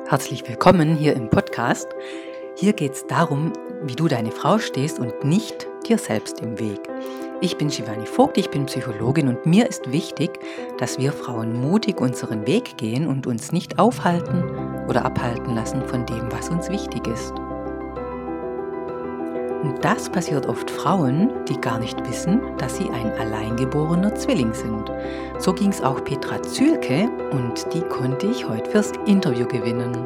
Herzlich willkommen hier im Podcast. Hier geht es darum, wie du deine Frau stehst und nicht dir selbst im Weg. Ich bin Shivani Vogt, ich bin Psychologin und mir ist wichtig, dass wir Frauen mutig unseren Weg gehen und uns nicht aufhalten oder abhalten lassen von dem, was uns wichtig ist. Und das passiert oft Frauen, die gar nicht wissen, dass sie ein alleingeborener Zwilling sind. So ging es auch Petra Zühlke und die konnte ich heute fürs Interview gewinnen.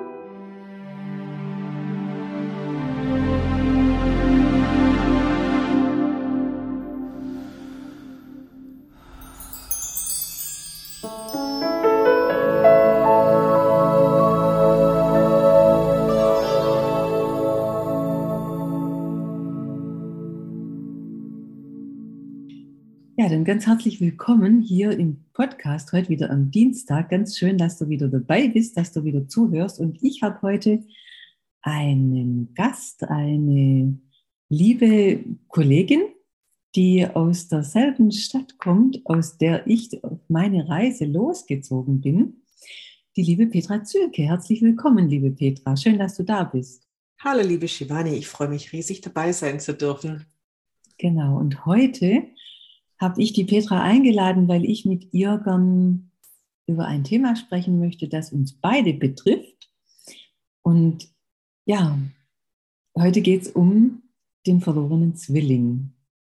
Ja, dann ganz herzlich willkommen hier im Podcast, heute wieder am Dienstag. Ganz schön, dass du wieder dabei bist, dass du wieder zuhörst. Und ich habe heute einen Gast, eine liebe Kollegin, die aus derselben Stadt kommt, aus der ich auf meine Reise losgezogen bin. Die liebe Petra Zühlke. Herzlich willkommen, liebe Petra. Schön, dass du da bist. Hallo, liebe Shivani. Ich freue mich riesig, dabei sein zu dürfen. Genau, und heute habe ich die Petra eingeladen, weil ich mit ihr gern über ein Thema sprechen möchte, das uns beide betrifft. Und ja, heute geht es um den verlorenen Zwilling.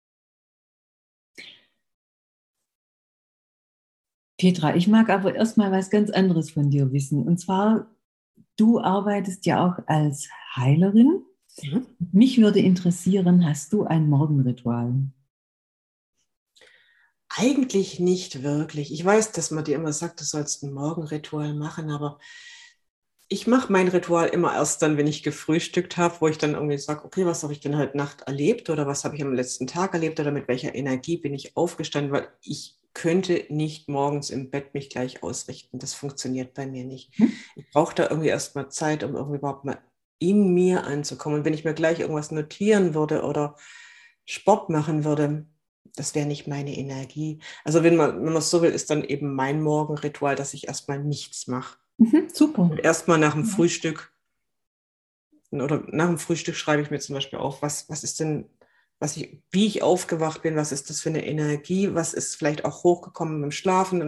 Petra, ich mag aber erstmal was ganz anderes von dir wissen. Und zwar, du arbeitest ja auch als Heilerin. Mich würde interessieren, hast du ein Morgenritual? Eigentlich nicht wirklich. Ich weiß, dass man dir immer sagt, du sollst ein Morgenritual machen, aber ich mache mein Ritual immer erst dann, wenn ich gefrühstückt habe, wo ich dann irgendwie sage, okay, was habe ich denn heute Nacht erlebt oder was habe ich am letzten Tag erlebt oder mit welcher Energie bin ich aufgestanden, weil ich könnte nicht morgens im Bett mich gleich ausrichten. Das funktioniert bei mir nicht. Ich brauche da irgendwie erstmal Zeit, um irgendwie überhaupt mal in mir anzukommen. Und wenn ich mir gleich irgendwas notieren würde oder Sport machen würde, das wäre nicht meine Energie. Also wenn man so will, ist dann eben mein Morgenritual, dass ich erstmal nichts mache. Super. Und erstmal nach dem Frühstück oder nach dem Frühstück schreibe ich mir zum Beispiel auf, was ist denn, wie ich aufgewacht bin, was ist das für eine Energie, was ist vielleicht auch hochgekommen beim Schlafen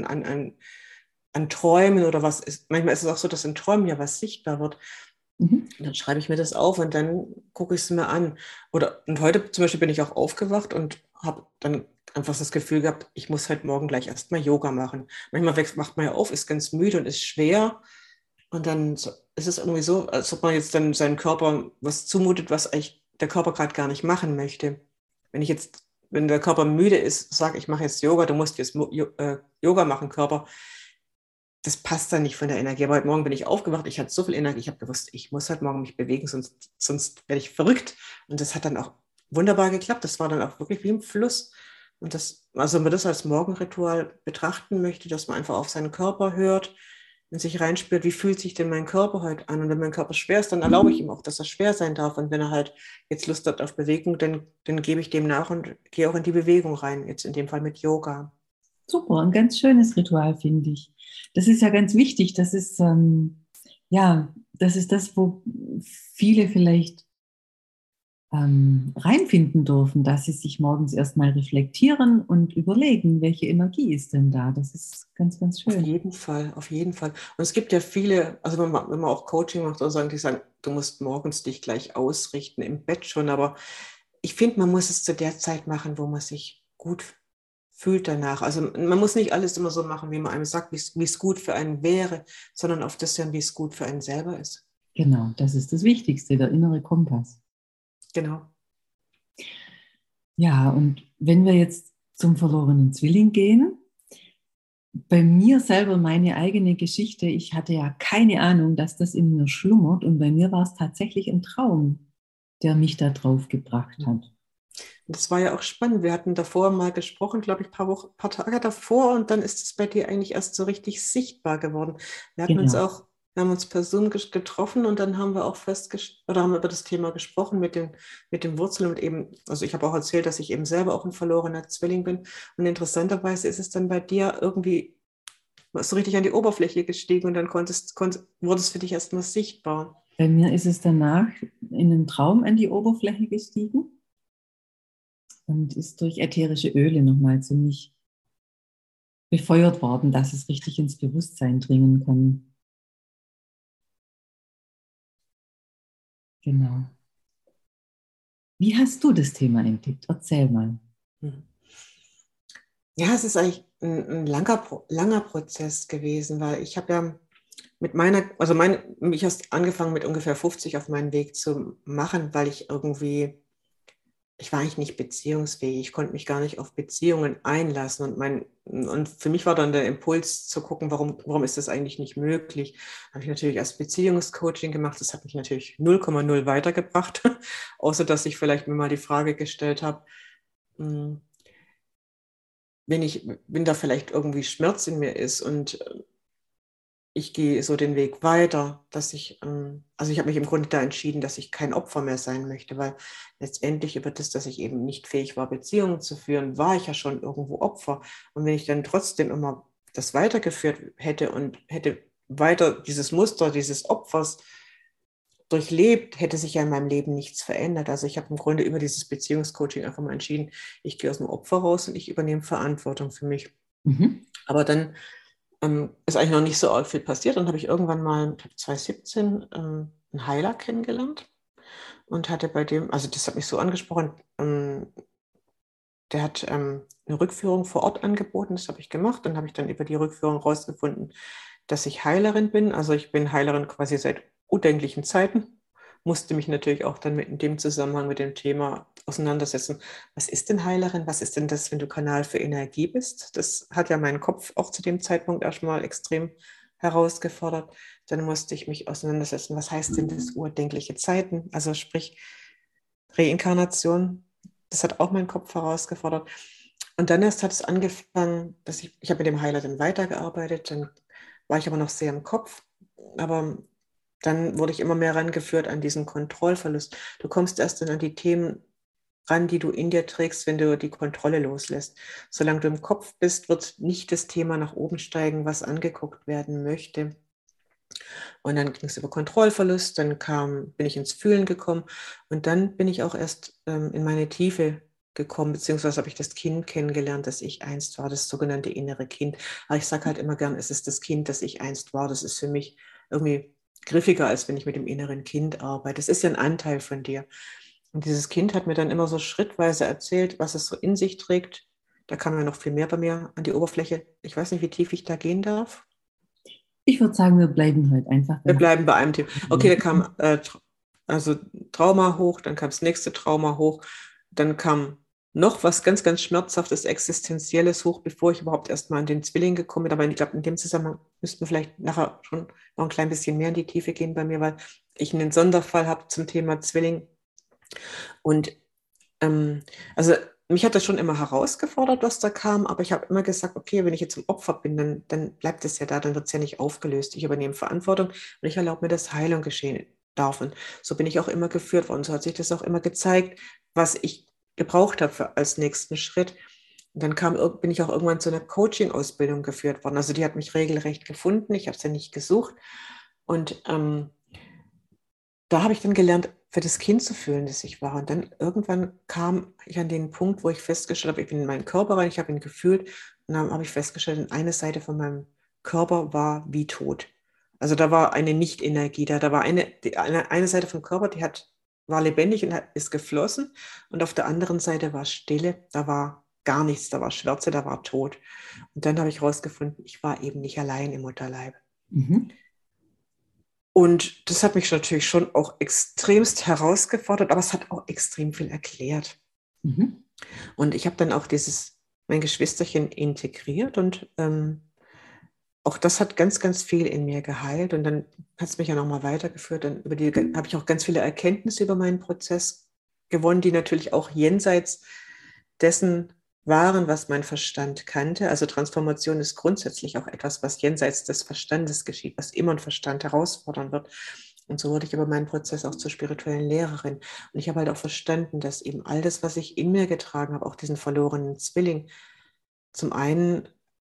an Träumen oder was ist, manchmal ist es auch so, dass in Träumen ja was sichtbar wird. Und dann schreibe ich mir das auf und dann gucke ich es mir an. Und heute zum Beispiel bin ich auch aufgewacht und habe dann einfach das Gefühl gehabt, ich muss heute Morgen gleich erstmal Yoga machen. Manchmal wacht man ja auf, ist ganz müde und ist schwer. Und dann ist es irgendwie so, als ob man jetzt dann seinem Körper was zumutet, was eigentlich der Körper gerade gar nicht machen möchte. Wenn der Körper müde ist, sage ich mache jetzt Yoga, du musst jetzt Yoga machen, Körper. Das passt dann nicht von der Energie. Aber heute Morgen bin ich aufgewacht, ich hatte so viel Energie, ich habe gewusst, ich muss heute Morgen mich bewegen, sonst werde ich verrückt. Und das hat dann auch wunderbar geklappt. Das war dann auch wirklich wie im Fluss. Und also wenn man das als Morgenritual betrachten möchte, dass man einfach auf seinen Körper hört und sich reinspürt, wie fühlt sich denn mein Körper heute an? Und wenn mein Körper schwer ist, dann erlaube ich ihm auch, dass er schwer sein darf. Und wenn er halt jetzt Lust hat auf Bewegung, dann gebe ich dem nach und gehe auch in die Bewegung rein, jetzt in dem Fall mit Yoga. Super, ein ganz schönes Ritual, finde ich. Das ist ja ganz wichtig. Das ist, das ist das, wo viele vielleicht reinfinden dürfen, dass sie sich morgens erstmal reflektieren und überlegen, welche Energie ist denn da. Das ist ganz, ganz schön. Auf jeden Fall, auf jeden Fall. Und es gibt ja viele, also wenn man auch Coaching macht oder sagen, die sagen, du musst morgens dich gleich ausrichten, im Bett schon, aber ich finde, man muss es zu der Zeit machen, wo man sich gut fühlt danach. Also man muss nicht alles immer so machen, wie man einem sagt, wie es gut für einen wäre, sondern auf das hören, wie es gut für einen selber ist. Genau, das ist das Wichtigste, der innere Kompass. Genau. Ja, und wenn wir jetzt zum verlorenen Zwilling gehen, bei mir selber meine eigene Geschichte, ich hatte ja keine Ahnung, dass das in mir schlummert und bei mir war es tatsächlich ein Traum, der mich da drauf gebracht hat. Das war ja auch spannend. Wir hatten davor mal gesprochen, glaube ich, paar Tage davor und dann ist es bei dir eigentlich erst so richtig sichtbar geworden. Wir haben uns persönlich getroffen und dann haben wir auch haben über das Thema gesprochen mit den Wurzeln und eben, also ich habe auch erzählt, dass ich eben selber auch ein verlorener Zwilling bin und interessanterweise ist es dann bei dir irgendwie warst du richtig an die Oberfläche gestiegen und dann wurde es für dich erstmal sichtbar. Bei mir ist es danach in einem Traum an die Oberfläche gestiegen und ist durch ätherische Öle nochmal ziemlich befeuert worden, dass es richtig ins Bewusstsein dringen kann. Genau. Wie hast du das Thema entdeckt? Erzähl mal. Ja, es ist eigentlich ein langer Prozess gewesen, weil ich habe ja ich habe angefangen mit ungefähr 50 auf meinen Weg zu machen, weil ich war eigentlich nicht beziehungsfähig. Ich konnte mich gar nicht auf Beziehungen einlassen. Und für mich war dann der Impuls zu gucken, warum ist das eigentlich nicht möglich? Habe ich natürlich erst Beziehungscoaching gemacht. Das hat mich natürlich 0,0 weitergebracht, außer dass ich vielleicht mir mal die Frage gestellt habe, wenn da vielleicht irgendwie Schmerz in mir ist und ich gehe so den Weg weiter, also ich habe mich im Grunde da entschieden, dass ich kein Opfer mehr sein möchte, weil letztendlich über das, dass ich eben nicht fähig war, Beziehungen zu führen, war ich ja schon irgendwo Opfer. Und wenn ich dann trotzdem immer das weitergeführt hätte und hätte weiter dieses Muster dieses Opfers durchlebt, hätte sich ja in meinem Leben nichts verändert. Also ich habe im Grunde über dieses Beziehungscoaching einfach mal entschieden, ich gehe aus dem Opfer raus und ich übernehme Verantwortung für mich. Aber dann ist eigentlich noch nicht so viel passiert. Dann habe ich irgendwann mal 2017 einen Heiler kennengelernt und hatte bei dem, also das hat mich so angesprochen, der hat eine Rückführung vor Ort angeboten, das habe ich gemacht. Dann habe ich dann über die Rückführung rausgefunden, dass ich Heilerin bin. Also ich bin Heilerin quasi seit undenklichen Zeiten. Musste mich natürlich auch dann in dem Zusammenhang mit dem Thema auseinandersetzen. Was ist denn Heilerin? Was ist denn das, wenn du Kanal für Energie bist? Das hat ja meinen Kopf auch zu dem Zeitpunkt erstmal extrem herausgefordert. Dann musste ich mich auseinandersetzen. Was heißt denn das urdenkliche Zeiten? Also sprich Reinkarnation. Das hat auch meinen Kopf herausgefordert. Und dann erst hat es angefangen, dass ich habe mit dem Heiler dann weitergearbeitet, dann war ich aber noch sehr im Kopf, aber dann wurde ich immer mehr rangeführt an diesen Kontrollverlust. Du kommst erst dann an die Themen ran, die du in dir trägst, wenn du die Kontrolle loslässt. Solange du im Kopf bist, wird nicht das Thema nach oben steigen, was angeguckt werden möchte. Und dann ging es über Kontrollverlust, dann bin ich ins Fühlen gekommen und dann bin ich auch erst in meine Tiefe gekommen, beziehungsweise habe ich das Kind kennengelernt, das ich einst war, das sogenannte innere Kind. Aber ich sage halt immer gern, es ist das Kind, das ich einst war. Das ist für mich irgendwie griffiger, als wenn ich mit dem inneren Kind arbeite. Das ist ja ein Anteil von dir. Und dieses Kind hat mir dann immer so schrittweise erzählt, was es so in sich trägt. Da kam ja noch viel mehr bei mir an die Oberfläche. Ich weiß nicht, wie tief ich da gehen darf. Ich würde sagen, wir bleiben heute einfach Wir dabei. bleiben bei einem Thema. Okay, da kam also Trauma hoch, dann kam das nächste Trauma hoch, dann kam noch was ganz, ganz Schmerzhaftes, Existenzielles hoch, bevor ich überhaupt erstmal an den Zwilling gekommen bin. Aber ich glaube, in dem Zusammenhang müssten wir vielleicht nachher schon noch ein klein bisschen mehr in die Tiefe gehen bei mir, weil ich einen Sonderfall habe zum Thema Zwilling. Und also mich hat das schon immer herausgefordert, was da kam, aber ich habe immer gesagt, okay, wenn ich jetzt im Opfer bin, dann bleibt es ja da, dann wird es ja nicht aufgelöst. Ich übernehme Verantwortung und ich erlaube mir, dass Heilung geschehen darf. Und so bin ich auch immer geführt worden. So hat sich das auch immer gezeigt, was ich gebraucht habe als nächsten Schritt. Und dann bin ich auch irgendwann zu einer Coaching-Ausbildung geführt worden. Also die hat mich regelrecht gefunden. Ich habe sie nicht gesucht. Und da habe ich dann gelernt, für das Kind zu fühlen, das ich war. Und dann irgendwann kam ich an den Punkt, wo ich festgestellt habe, ich bin in meinen Körper rein, ich habe ihn gefühlt und dann habe ich festgestellt, eine Seite von meinem Körper war wie tot. Also da war eine Nicht-Energie da. Da war eine Seite vom Körper, war lebendig und ist geflossen und auf der anderen Seite war Stille, da war gar nichts, da war Schwärze, da war Tod. Und dann habe ich herausgefunden, ich war eben nicht allein im Mutterleib. Und das hat mich natürlich schon auch extremst herausgefordert, aber es hat auch extrem viel erklärt. Und ich habe dann auch mein Geschwisterchen integriert und auch das hat ganz, ganz viel in mir geheilt. Und dann hat es mich ja nochmal weitergeführt. Dann habe ich auch ganz viele Erkenntnisse über meinen Prozess gewonnen, die natürlich auch jenseits dessen waren, was mein Verstand kannte. Also Transformation ist grundsätzlich auch etwas, was jenseits des Verstandes geschieht, was immer ein Verstand herausfordern wird. Und so wurde ich über meinen Prozess auch zur spirituellen Lehrerin. Und ich habe halt auch verstanden, dass eben all das, was ich in mir getragen habe, auch diesen verlorenen Zwilling, zum einen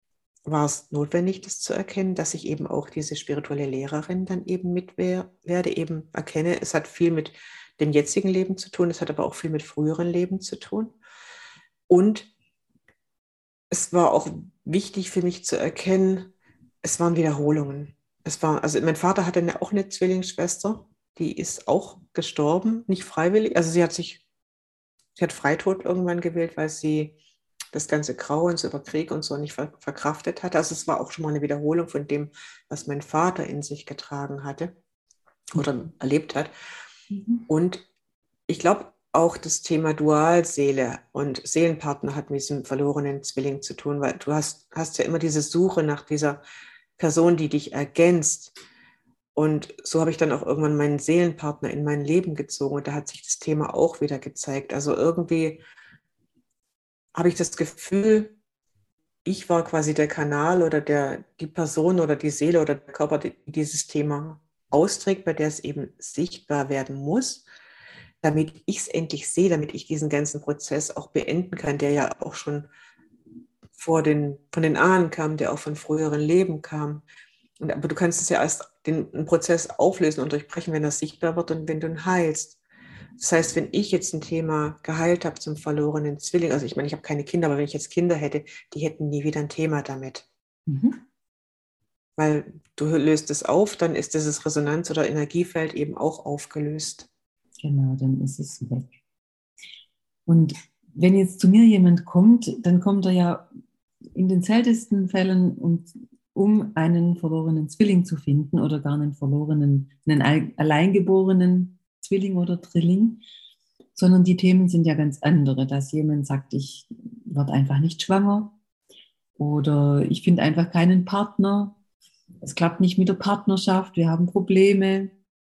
war es notwendig, das zu erkennen, dass ich eben auch diese spirituelle Lehrerin dann eben werde, eben erkenne, es hat viel mit dem jetzigen Leben zu tun, es hat aber auch viel mit früheren Leben zu tun. Und es war auch wichtig für mich zu erkennen, es waren Wiederholungen. Also mein Vater hatte auch eine Zwillingsschwester, die ist auch gestorben, nicht freiwillig. Also sie hat Freitod irgendwann gewählt, weil sie das ganze Grauen so über Krieg und so nicht verkraftet hatte. Also es war auch schon mal eine Wiederholung von dem, was mein Vater in sich getragen hatte oder erlebt hat. Und ich glaube, auch das Thema Dualseele und Seelenpartner hat mit diesem verlorenen Zwilling zu tun, weil du hast ja immer diese Suche nach dieser Person, die dich ergänzt. Und so habe ich dann auch irgendwann meinen Seelenpartner in mein Leben gezogen und da hat sich das Thema auch wieder gezeigt. Also irgendwie habe ich das Gefühl, ich war quasi der Kanal oder die Person oder die Seele oder der Körper, die dieses Thema austrägt, bei der es eben sichtbar werden muss, damit ich es endlich sehe, damit ich diesen ganzen Prozess auch beenden kann, der ja auch schon von den Ahnen kam, der auch von früheren Leben kam. Aber du kannst es ja erst den Prozess auflösen und durchbrechen, wenn das sichtbar wird und wenn du ihn heilst. Das heißt, wenn ich jetzt ein Thema geheilt habe zum verlorenen Zwilling, also ich meine, ich habe keine Kinder, aber wenn ich jetzt Kinder hätte, die hätten nie wieder ein Thema damit. Weil du löst es auf, dann ist dieses Resonanz- oder Energiefeld eben auch aufgelöst. Genau, dann ist es weg. Und wenn jetzt zu mir jemand kommt, dann kommt er ja in den seltensten Fällen, um einen verlorenen Zwilling zu finden oder gar einen alleingeborenen Zwilling oder Drilling, sondern die Themen sind ja ganz andere, dass jemand sagt, ich werde einfach nicht schwanger oder ich finde einfach keinen Partner, es klappt nicht mit der Partnerschaft, wir haben Probleme.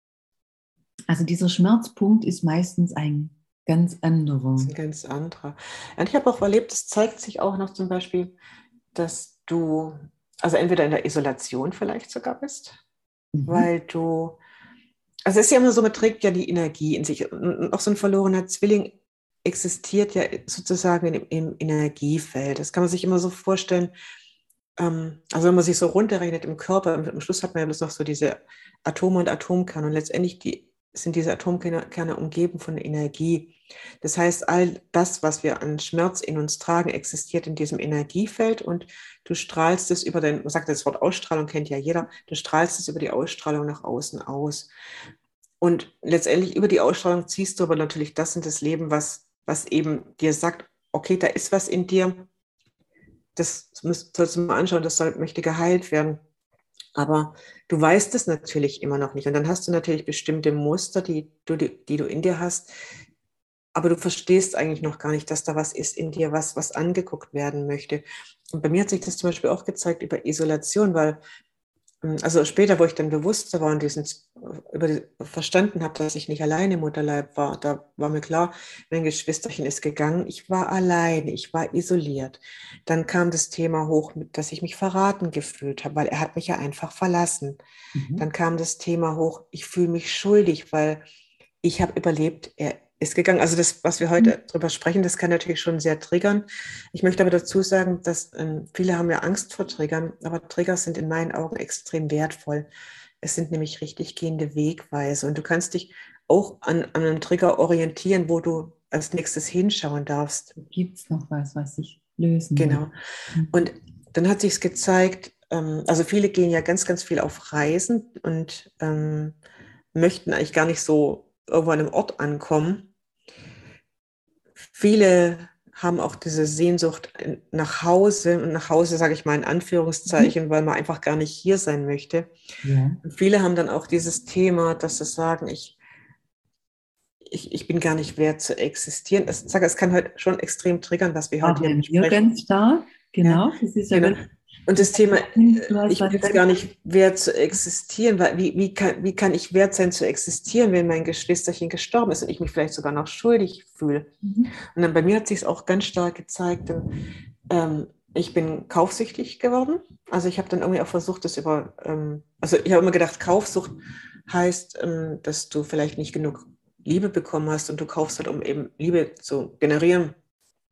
Also dieser Schmerzpunkt ist meistens ein ganz Das ist anderer. ein ganz anderer. Und ich habe auch erlebt, es zeigt sich auch noch zum Beispiel, dass du, also entweder in der Isolation vielleicht sogar bist, weil du, also es ist ja immer so, man trägt ja die Energie in sich. Und auch so ein verlorener Zwilling existiert ja sozusagen im Energiefeld. Das kann man sich immer so vorstellen. Also wenn man sich so runterrechnet im Körper, am Schluss hat man ja bloß noch so diese Atome und Atomkerne und letztendlich sind diese Atomkerne umgeben von Energie. Das heißt, all das, was wir an Schmerz in uns tragen, existiert in diesem Energiefeld und du strahlst es man sagt das Wort Ausstrahlung, kennt ja jeder, du strahlst es über die Ausstrahlung nach außen aus. Und letztendlich über die Ausstrahlung ziehst du aber natürlich das in das Leben, was eben dir sagt, okay, da ist was in dir, das sollst du mal anschauen, möchte geheilt werden. Aber du weißt es natürlich immer noch nicht. Und dann hast du natürlich bestimmte Muster, die du in dir hast. Aber du verstehst eigentlich noch gar nicht, dass da was ist in dir, was angeguckt werden möchte. Und bei mir hat sich das zum Beispiel auch gezeigt über Isolation, weil also später, wo ich dann bewusster war und verstanden habe, dass ich nicht alleine im Mutterleib war, da war mir klar, mein Geschwisterchen ist gegangen, ich war alleine, ich war isoliert. Dann kam das Thema hoch, dass ich mich verraten gefühlt habe, weil er hat mich ja einfach verlassen. Dann kam das Thema hoch, ich fühle mich schuldig, weil ich habe überlebt, er ist gegangen. Also das, was wir heute drüber sprechen, das kann natürlich schon sehr triggern. Ich möchte aber dazu sagen, dass viele haben ja Angst vor Triggern, aber Trigger sind in meinen Augen extrem wertvoll. Es sind nämlich richtig gehende Wegweise und du kannst dich auch an einem Trigger orientieren, wo du als nächstes hinschauen darfst. Gibt es noch was ich lösen will? Genau. Und dann hat sich gezeigt, also viele gehen ja ganz, ganz viel auf Reisen und möchten eigentlich gar nicht so irgendwo an einem Ort ankommen. Viele haben auch diese Sehnsucht nach Hause und nach Hause sage ich mal in Anführungszeichen, weil man einfach gar nicht hier sein möchte. Ja. Und viele haben dann auch dieses Thema, dass sie sagen, ich bin gar nicht wert zu existieren. Es kann heute schon extrem triggern, was wir heute Aber hier in mir besprechen. ganz stark, Ja, genau. Das ist ja genau. ganz, Und du das Thema, hast ich was bin es ganz, gar nicht wert zu existieren, weil wie kann ich wert sein zu existieren, wenn mein Geschwisterchen gestorben ist und ich mich vielleicht sogar noch schuldig fühle? Und dann bei mir hat sich es auch ganz stark gezeigt, ich bin kaufsüchtig geworden. Also ich habe dann irgendwie auch versucht, also ich habe immer gedacht, Kaufsucht heißt, dass du vielleicht nicht genug Liebe bekommen hast und du kaufst halt, um eben Liebe zu generieren.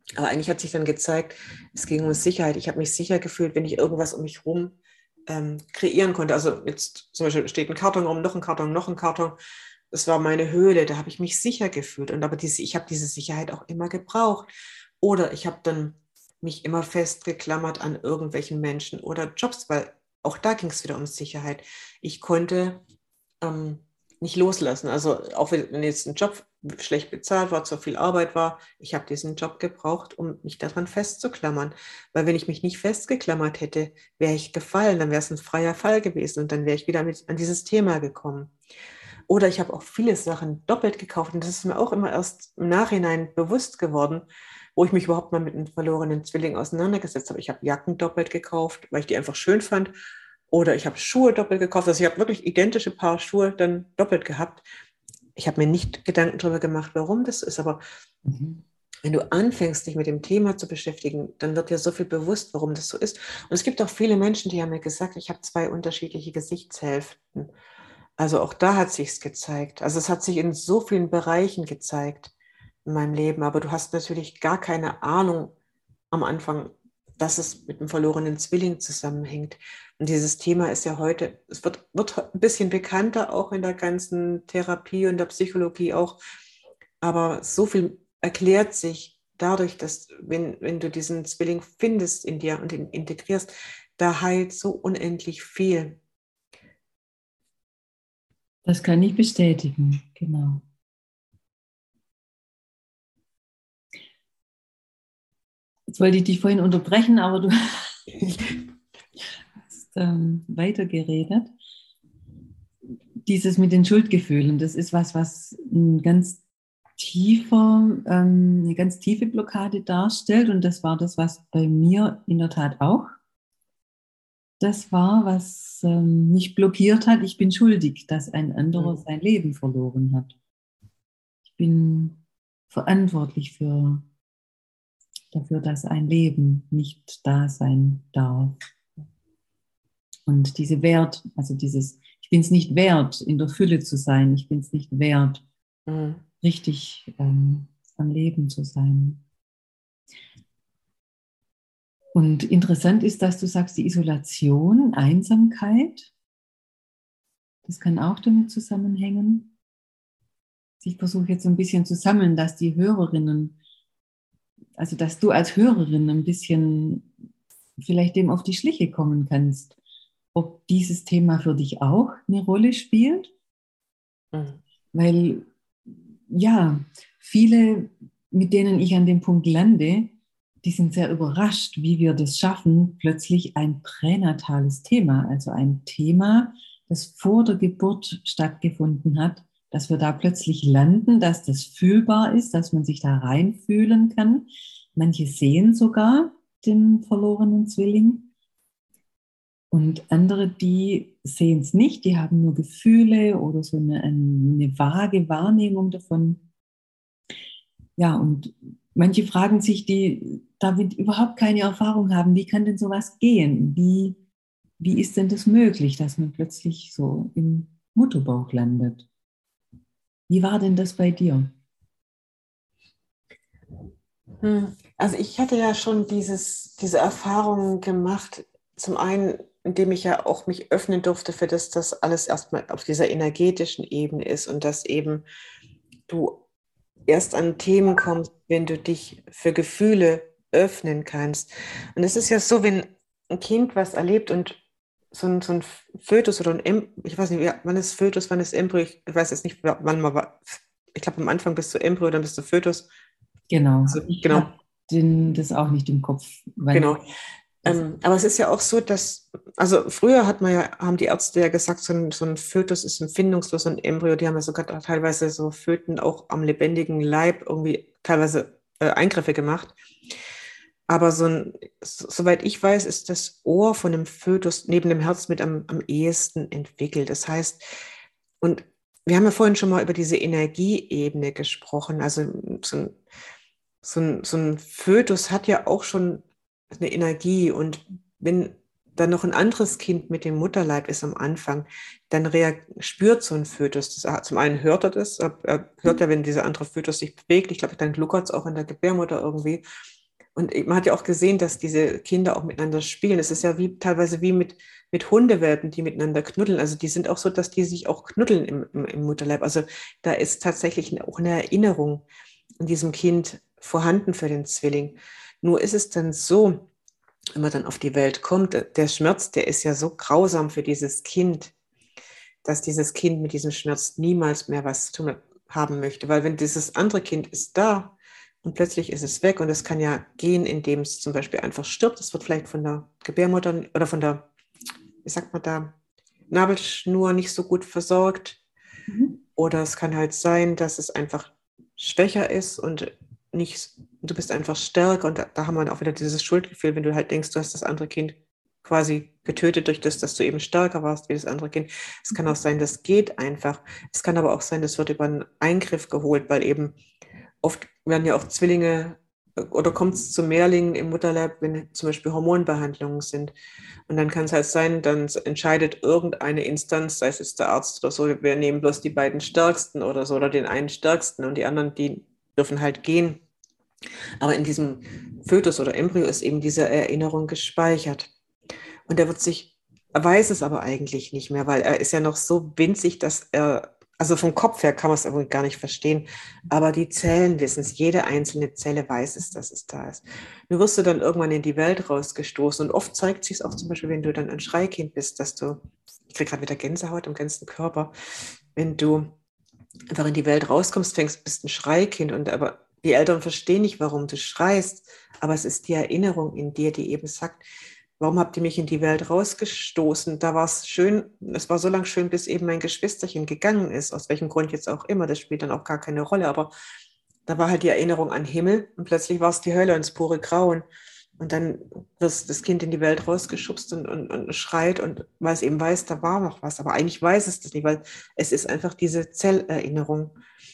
Aber eigentlich hat sich dann gezeigt, es ging um Sicherheit. Ich habe mich sicher gefühlt, wenn ich irgendwas um mich herum kreieren konnte. Also jetzt zum Beispiel steht ein Karton rum, noch ein Karton, noch ein Karton. Das war meine Höhle, da habe ich mich sicher gefühlt. Und aber ich habe diese Sicherheit auch immer gebraucht. Oder ich habe dann mich immer festgeklammert an irgendwelchen Menschen oder Jobs, weil auch da ging es wieder um Sicherheit. Ich konnte ähm, nicht loslassen. Also auch wenn jetzt ein Job schlecht bezahlt war, zu viel Arbeit war, ich habe diesen Job gebraucht, um mich daran festzuklammern. Weil wenn ich mich nicht festgeklammert hätte, wäre ich gefallen, dann wäre es ein freier Fall gewesen und dann wäre ich wieder an dieses Thema gekommen. Oder ich habe auch viele Sachen doppelt gekauft und das ist mir auch immer erst im Nachhinein bewusst geworden, wo ich mich überhaupt mal mit einem verlorenen Zwilling auseinandergesetzt habe. Ich habe Jacken doppelt gekauft, weil ich die einfach schön fand. Oder ich habe Schuhe doppelt gekauft. Also ich habe wirklich identische Paar Schuhe dann doppelt gehabt. Ich habe mir nicht Gedanken darüber gemacht, warum das ist. Aber wenn du anfängst, dich mit dem Thema zu beschäftigen, dann wird dir so viel bewusst, warum das so ist. Und es gibt auch viele Menschen, die haben mir gesagt, ich habe zwei unterschiedliche Gesichtshälften. Also auch da hat sich's gezeigt. Also es hat sich in so vielen Bereichen gezeigt in meinem Leben. Aber du hast natürlich gar keine Ahnung am Anfang, dass es mit dem verlorenen Zwilling zusammenhängt. Und dieses Thema ist ja heute, es wird ein bisschen bekannter, auch in der ganzen Therapie und der Psychologie auch. Aber so viel erklärt sich dadurch, dass wenn du diesen Zwilling findest in dir und ihn integrierst, da heilt so unendlich viel. Das kann ich bestätigen, genau. Jetzt wollte ich dich vorhin unterbrechen, aber du hast weitergeredet. Dieses mit den Schuldgefühlen, das ist was ein ganz eine ganz tiefe Blockade darstellt. Und das war das, was bei mir in der Tat auch das war, was mich blockiert hat. Ich bin schuldig, dass ein anderer sein Leben verloren hat. Ich bin verantwortlich dafür, dass ein Leben nicht da sein darf. Und diese Wert, also ich bin es nicht wert, in der Fülle zu sein. Ich bin es nicht wert, richtig am Leben zu sein. Und interessant ist, dass du sagst, die Isolation, Einsamkeit, das kann auch damit zusammenhängen. Ich versuche jetzt so ein bisschen zu sammeln, dass die Hörerinnen, also dass du als Hörerin ein bisschen vielleicht dem auf die Schliche kommen kannst, ob dieses Thema für dich auch eine Rolle spielt. Weil ja, viele, mit denen ich an dem Punkt lande, die sind sehr überrascht, wie wir das schaffen, plötzlich ein pränatales Thema, also ein Thema, das vor der Geburt stattgefunden hat, dass wir da plötzlich landen, dass das fühlbar ist, dass man sich da reinfühlen kann. Manche sehen sogar den verlorenen Zwilling und andere, die sehen es nicht, die haben nur Gefühle oder so eine vage Wahrnehmung davon. Ja, und manche fragen sich, die damit überhaupt keine Erfahrung haben, wie kann denn sowas gehen? Wie ist denn das möglich, dass man plötzlich so im Mutterbauch landet? Wie war denn das bei dir? Also ich hatte ja schon diese Erfahrungen gemacht, zum einen, indem ich ja auch mich öffnen durfte für das alles erstmal auf dieser energetischen Ebene ist und dass eben du erst an Themen kommst, wenn du dich für Gefühle öffnen kannst. Und es ist ja so, wenn ein Kind was erlebt und so ein Fötus oder ich weiß nicht, wann ist Fötus, wann ist Embryo, ich weiß jetzt nicht, wann man war, ich glaube am Anfang bist du Embryo, dann bist du Fötus. Genau, Also, ich genau, habe das auch nicht im Kopf. genau. Das, Aber es ist ja auch so, dass, also früher haben die Ärzte ja gesagt, so ein Fötus ist empfindungslos, ein Embryo, die haben ja sogar teilweise so Föten auch am lebendigen Leib irgendwie teilweise Eingriffe gemacht. Aber soweit ich weiß, ist das Ohr von dem Fötus neben dem Herz mit am ehesten entwickelt. Das heißt, und wir haben ja vorhin schon mal über diese Energieebene gesprochen. Also so ein Fötus hat ja auch schon eine Energie. Und wenn dann noch ein anderes Kind mit dem Mutterleib ist am Anfang, dann spürt so ein Fötus das. Zum einen hört er das, er hört ja, wenn dieser andere Fötus sich bewegt. Ich glaube, dann gluckert es auch in der Gebärmutter irgendwie. Und man hat ja auch gesehen, dass diese Kinder auch miteinander spielen. Es ist ja teilweise wie mit Hundewelpen, die miteinander knuddeln. Also die sind auch so, dass die sich auch knuddeln im Mutterleib. Also da ist tatsächlich auch eine Erinnerung in diesem Kind vorhanden für den Zwilling. Nur ist es dann so, wenn man dann auf die Welt kommt, der Schmerz, der ist ja so grausam für dieses Kind, dass dieses Kind mit diesem Schmerz niemals mehr was zu tun haben möchte. Weil wenn dieses andere Kind ist da und plötzlich ist es weg und es kann ja gehen, indem es zum Beispiel einfach stirbt. Es wird vielleicht von der Gebärmutter oder von der, wie sagt man da, Nabelschnur nicht so gut versorgt. Mhm. Oder es kann halt sein, dass es einfach schwächer ist und nicht, du bist einfach stärker. Und da haben wir auch wieder dieses Schuldgefühl, wenn du halt denkst, du hast das andere Kind quasi getötet durch das, dass du eben stärker warst wie das andere Kind. Es kann auch sein, das geht einfach. Es kann aber auch sein, das wird über einen Eingriff geholt, weil eben oft werden ja auch Zwillinge oder kommt es zu Mehrlingen im Mutterleib, wenn zum Beispiel Hormonbehandlungen sind. Und dann kann es halt sein, dann entscheidet irgendeine Instanz, sei es jetzt der Arzt oder so, wir nehmen bloß die beiden Stärksten oder so oder den einen Stärksten und die anderen, die dürfen halt gehen. Aber in diesem Fötus oder Embryo ist eben diese Erinnerung gespeichert. Und er weiß es aber eigentlich nicht mehr, weil er ist ja noch so winzig, dass er, also vom Kopf her kann man es irgendwie gar nicht verstehen, aber die Zellen wissen es, jede einzelne Zelle weiß es, dass es da ist. Nur wirst du dann irgendwann in die Welt rausgestoßen und oft zeigt sich es auch zum Beispiel, wenn du dann ein Schreikind bist, dass du, ich kriege gerade wieder Gänsehaut im ganzen Körper, wenn du einfach in die Welt rauskommst, bist ein Schreikind und aber die Eltern verstehen nicht, warum du schreist, aber es ist die Erinnerung in dir, die eben sagt, warum habt ihr mich in die Welt rausgestoßen? Da war es schön, es war so lange schön, bis eben mein Geschwisterchen gegangen ist, aus welchem Grund jetzt auch immer, das spielt dann auch gar keine Rolle, aber da war halt die Erinnerung an Himmel und plötzlich war es die Hölle und das pure Grauen. Und dann wird das Kind in die Welt rausgeschubst und schreit, und weil es eben weiß, da war noch was. Aber eigentlich weiß es das nicht, weil es ist einfach diese Zellerinnerung.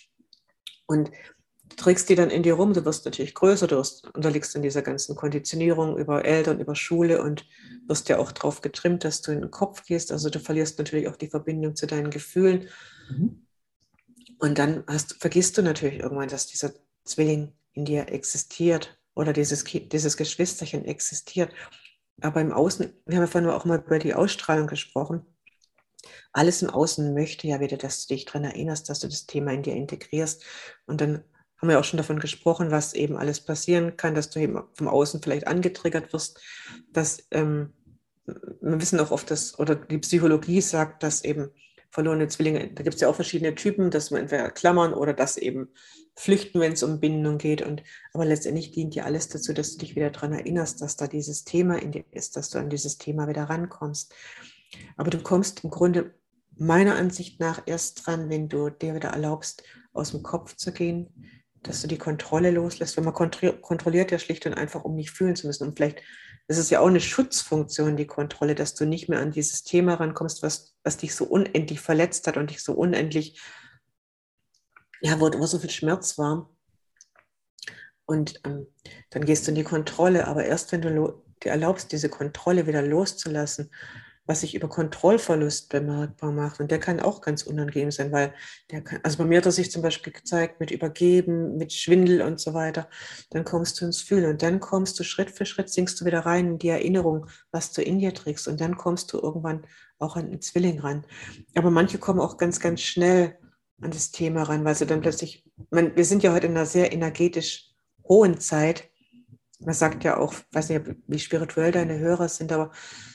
Und du trägst die dann in dir rum, du wirst natürlich größer, du unterliegst in dieser ganzen Konditionierung über Eltern, über Schule und wirst ja auch darauf getrimmt, dass du in den Kopf gehst. Also du verlierst natürlich auch die Verbindung zu deinen Gefühlen. Mhm. Und dann vergisst du natürlich irgendwann, dass dieser Zwilling in dir existiert oder dieses Geschwisterchen existiert. Aber im Außen, wir haben ja vorhin auch mal über die Ausstrahlung gesprochen, alles im Außen möchte ja wieder, dass du dich daran erinnerst, dass du das Thema in dir integrierst. Und dann haben wir auch schon davon gesprochen, was eben alles passieren kann, dass du eben vom Außen vielleicht angetriggert wirst. Dass, wir wissen auch oft, dass, oder die Psychologie sagt, dass eben verlorene Zwillinge, da gibt es ja auch verschiedene Typen, dass man entweder klammern oder dass eben flüchten, wenn es um Bindung geht. Aber letztendlich dient ja alles dazu, dass du dich wieder daran erinnerst, dass da dieses Thema in dir ist, dass du an dieses Thema wieder rankommst. Aber du kommst im Grunde meiner Ansicht nach erst dran, wenn du dir wieder erlaubst, aus dem Kopf zu gehen, dass du die Kontrolle loslässt. Wenn man kontrolliert ja schlicht und einfach, um nicht fühlen zu müssen. Und vielleicht ist es ja auch eine Schutzfunktion, die Kontrolle, dass du nicht mehr an dieses Thema rankommst, was dich so unendlich verletzt hat und dich so unendlich, ja, wo so viel Schmerz war. Und dann gehst du in die Kontrolle. Aber erst wenn du dir erlaubst, diese Kontrolle wieder loszulassen, was sich über Kontrollverlust bemerkbar macht. Und der kann auch ganz unangenehm sein, weil also bei mir hat er sich zum Beispiel gezeigt mit Übergeben, mit Schwindel und so weiter. Dann kommst du ins Fühlen und dann kommst du Schritt für Schritt, sinkst du wieder rein in die Erinnerung, was du in dir trägst. Und dann kommst du irgendwann auch an den Zwilling ran. Aber manche kommen auch ganz, ganz schnell an das Thema ran, weil sie dann plötzlich, wir sind ja heute in einer sehr energetisch hohen Zeit. Man sagt ja auch, ich weiß nicht, wie spirituell deine Hörer sind, aber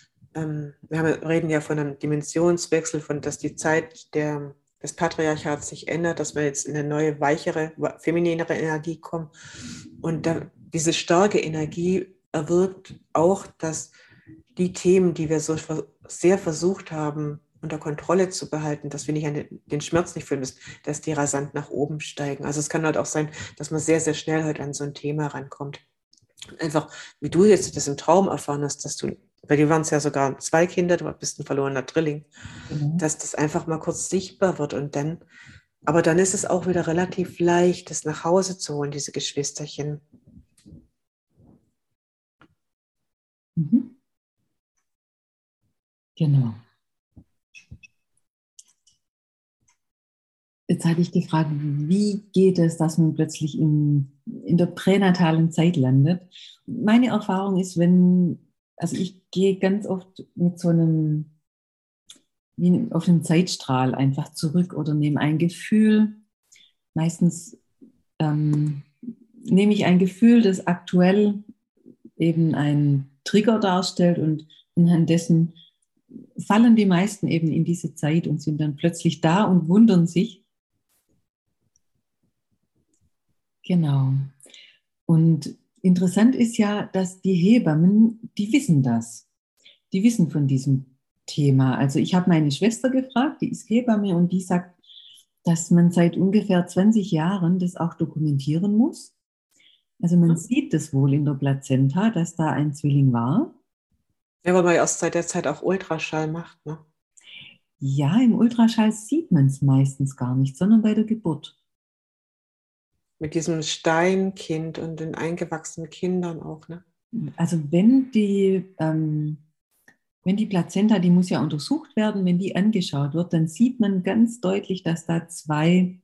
reden ja von einem Dimensionswechsel, von dass die Zeit des Patriarchats sich ändert, dass wir jetzt in eine neue, weichere, femininere Energie kommen. Und diese starke Energie erwirkt auch, dass die Themen, die wir so sehr versucht haben, unter Kontrolle zu behalten, dass wir nicht an den Schmerz nicht fühlen müssen, dass die rasant nach oben steigen. Also es kann halt auch sein, dass man sehr, sehr schnell halt an so ein Thema rankommt. Einfach, wie du jetzt das im Traum erfahren hast, dass du, bei dir waren es ja sogar 2 Kinder, du bist ein verlorener Drilling, Genau. dass das einfach mal kurz sichtbar wird und dann, aber dann ist es auch wieder relativ leicht, das nach Hause zu holen, diese Geschwisterchen. Mhm. Genau. Jetzt hatte ich gefragt, wie geht es, dass man plötzlich in der pränatalen Zeit landet? Meine Erfahrung ist, also ich gehe ganz oft mit so einem, wie auf einen Zeitstrahl einfach zurück oder nehme ein Gefühl. Meistens ähm, nehme ich ein Gefühl, das aktuell eben einen Trigger darstellt und anhand dessen fallen die meisten eben in diese Zeit und sind dann plötzlich da und wundern sich. Genau. Und interessant ist ja, dass die Hebammen, die wissen das. Die wissen von diesem Thema. Also ich habe meine Schwester gefragt, die ist Hebamme und die sagt, dass man seit ungefähr 20 Jahren das auch dokumentieren muss. Also man sieht das wohl in der Plazenta, dass da ein Zwilling war. Ja, weil man ja erst seit der Zeit auch Ultraschall macht, ne? Ja, im Ultraschall sieht man es meistens gar nicht, sondern bei der Geburt. Mit diesem Steinkind und den eingewachsenen Kindern auch, ne? Also wenn die Plazenta, die muss ja untersucht werden, wenn die angeschaut wird, dann sieht man ganz deutlich, dass da zwei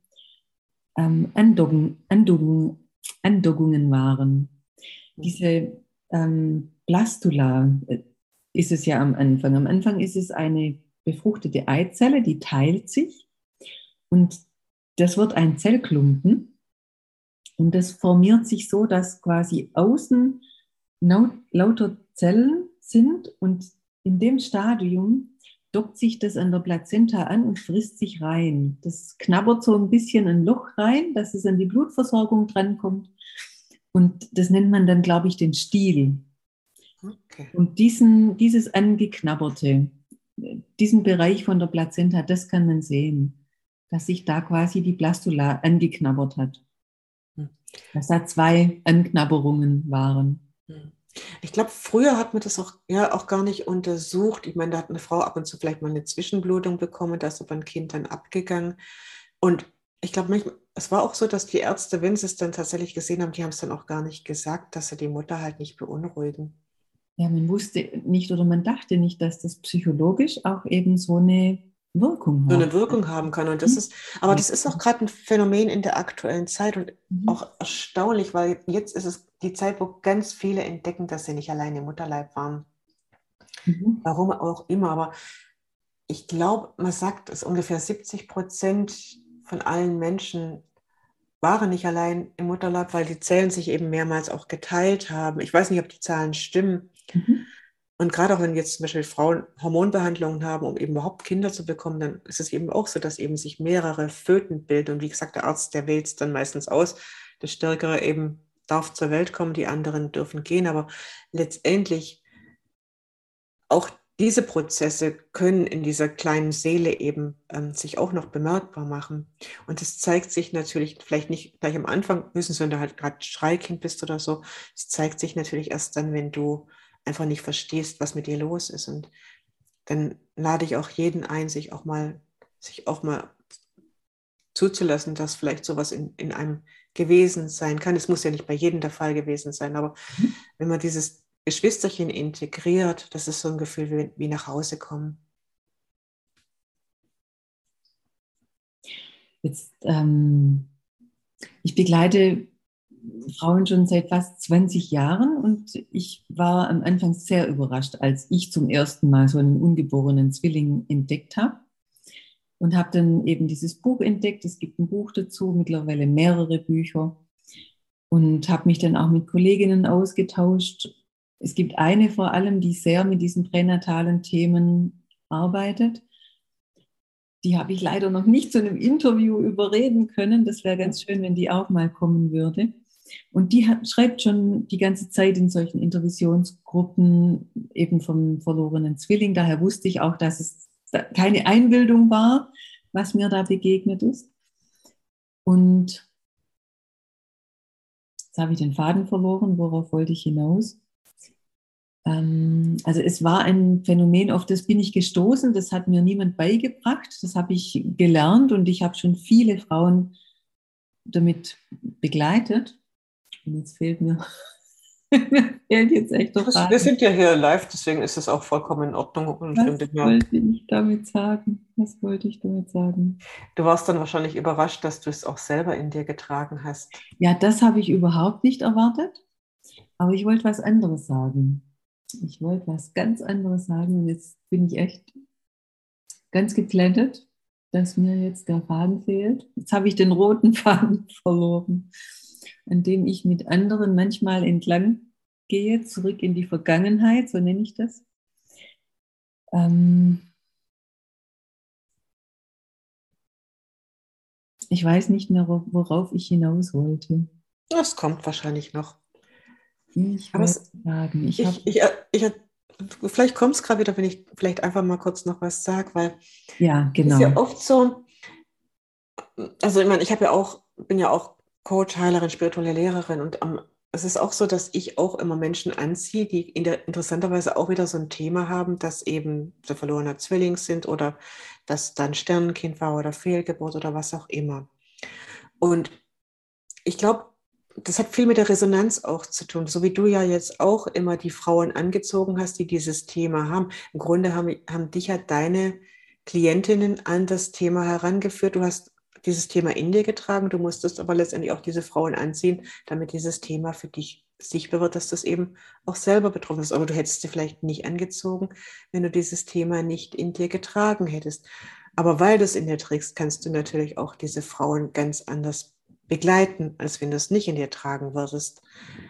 Andockungen waren. Diese Blastula ist es ja am Anfang. Am Anfang ist es eine befruchtete Eizelle, die teilt sich und das wird ein Zellklumpen und das formiert sich so, dass quasi außen lauter Zellen sind und in dem Stadium dockt sich das an der Plazenta an und frisst sich rein. Das knabbert so ein bisschen ein Loch rein, dass es an die Blutversorgung drankommt. Und das nennt man dann, glaube ich, den Stiel. Okay. Und dieses Angeknabberte, diesen Bereich von der Plazenta, das kann man sehen, dass sich da quasi die Blastula angeknabbert hat. Hm. Dass da zwei Anknabberungen waren. Hm. Ich glaube, früher hat man das auch, ja, auch gar nicht untersucht. Ich meine, da hat eine Frau ab und zu vielleicht mal eine Zwischenblutung bekommen, da ist aber ein Kind dann abgegangen. Und ich glaube, manchmal, es war auch so, dass die Ärzte, wenn sie es dann tatsächlich gesehen haben, die haben es dann auch gar nicht gesagt, dass sie die Mutter halt nicht beunruhigen. Ja, man wusste nicht oder man dachte nicht, dass das psychologisch auch eben so eine Wirkung So hat. eine Wirkung haben kann. Und das Mhm. ist, aber das ist auch gerade ein Phänomen in der aktuellen Zeit und Mhm. auch erstaunlich, weil jetzt ist es die Zeit, wo ganz viele entdecken, dass sie nicht alleine im Mutterleib waren. Mhm. Warum auch immer, aber ich glaube, man sagt, dass ungefähr 70% von allen Menschen waren nicht allein im Mutterleib, weil die Zellen sich eben mehrmals auch geteilt haben. Ich weiß nicht, ob die Zahlen stimmen. Mhm. Und gerade auch wenn jetzt zum Beispiel Frauen Hormonbehandlungen haben, um eben überhaupt Kinder zu bekommen, dann ist es eben auch so, dass eben sich mehrere Föten bilden. Und wie gesagt, der Arzt, der wählt es dann meistens aus. Der Stärkere eben darf zur Welt kommen, die anderen dürfen gehen. Aber letztendlich auch diese Prozesse können in dieser kleinen Seele eben sich auch noch bemerkbar machen. Und es zeigt sich natürlich vielleicht nicht gleich am Anfang, höchstens wenn du halt gerade Schreikind bist oder so. Es zeigt sich natürlich erst dann, wenn du einfach nicht verstehst, was mit dir los ist. Und dann lade ich auch jeden ein, sich auch mal zuzulassen, dass vielleicht sowas in einem gewesen sein kann. Es muss ja nicht bei jedem der Fall gewesen sein, aber wenn man dieses Geschwisterchen integriert, das ist so ein Gefühl wie nach Hause kommen. Jetzt, ich begleite Frauen schon seit fast 20 Jahren und ich war am Anfang sehr überrascht, als ich zum ersten Mal so einen ungeborenen Zwilling entdeckt habe und habe dann eben dieses Buch entdeckt. Es gibt ein Buch dazu, mittlerweile mehrere Bücher und habe mich dann auch mit Kolleginnen ausgetauscht. Es gibt eine vor allem, die sehr mit diesen pränatalen Themen arbeitet. Die habe ich leider noch nicht zu einem Interview überreden können. Das wäre ganz schön, wenn die auch mal kommen würde. Und die schreibt schon die ganze Zeit in solchen Intervisionsgruppen eben vom verlorenen Zwilling. Daher wusste ich auch, dass es keine Einbildung war, was mir da begegnet ist. Und jetzt habe ich den Faden verloren. Worauf wollte ich hinaus? Also es war ein Phänomen, auf das bin ich gestoßen. Das hat mir niemand beigebracht. Das habe ich gelernt und ich habe schon viele Frauen damit begleitet. Und jetzt fehlt mir Mir fehlt jetzt echt der Wir Faden. sind ja hier live, deswegen ist es auch vollkommen in Ordnung. Und von Was dem her, wollte ich damit sagen? Was wollte ich damit sagen? du warst dann wahrscheinlich überrascht, dass du es auch selber in dir getragen hast. Ja, das habe ich überhaupt nicht erwartet, aber ich wollte was anderes sagen. Ich wollte was ganz anderes sagen und jetzt bin ich echt ganz geplättet, dass mir jetzt der Faden fehlt. Jetzt habe ich den roten Faden verloren, an dem ich mit anderen manchmal entlang gehe, zurück in die Vergangenheit, so nenne ich das. Ähm, Ich weiß nicht mehr, worauf ich hinaus wollte. Das kommt wahrscheinlich noch. Ich Aber wollte sagen, ich habe, ich, vielleicht kommt es gerade wieder, wenn ich vielleicht einfach mal kurz noch was sage, weil ja, es ist ja genau. oft so, also ich meine, bin ja auch Coach, Heilerin, spirituelle Lehrerin und es ist auch so, dass ich auch immer Menschen anziehe, die interessanterweise auch wieder so ein Thema haben, dass eben so verlorener Zwilling sind oder dass dann Sternenkind war oder Fehlgeburt oder was auch immer. Und ich glaube, das hat viel mit der Resonanz auch zu tun. So wie du ja jetzt auch immer die Frauen angezogen hast, die dieses Thema haben. Im Grunde haben dich ja deine Klientinnen an das Thema herangeführt. Du hast dieses Thema in dir getragen. Du musstest aber letztendlich auch diese Frauen anziehen, damit dieses Thema für dich sichtbar wird, dass das eben auch selber betroffen ist. Aber du hättest sie vielleicht nicht angezogen, wenn du dieses Thema nicht in dir getragen hättest. Aber weil du es in dir trägst, kannst du natürlich auch diese Frauen ganz anders begleiten, als wenn du es nicht in dir tragen würdest.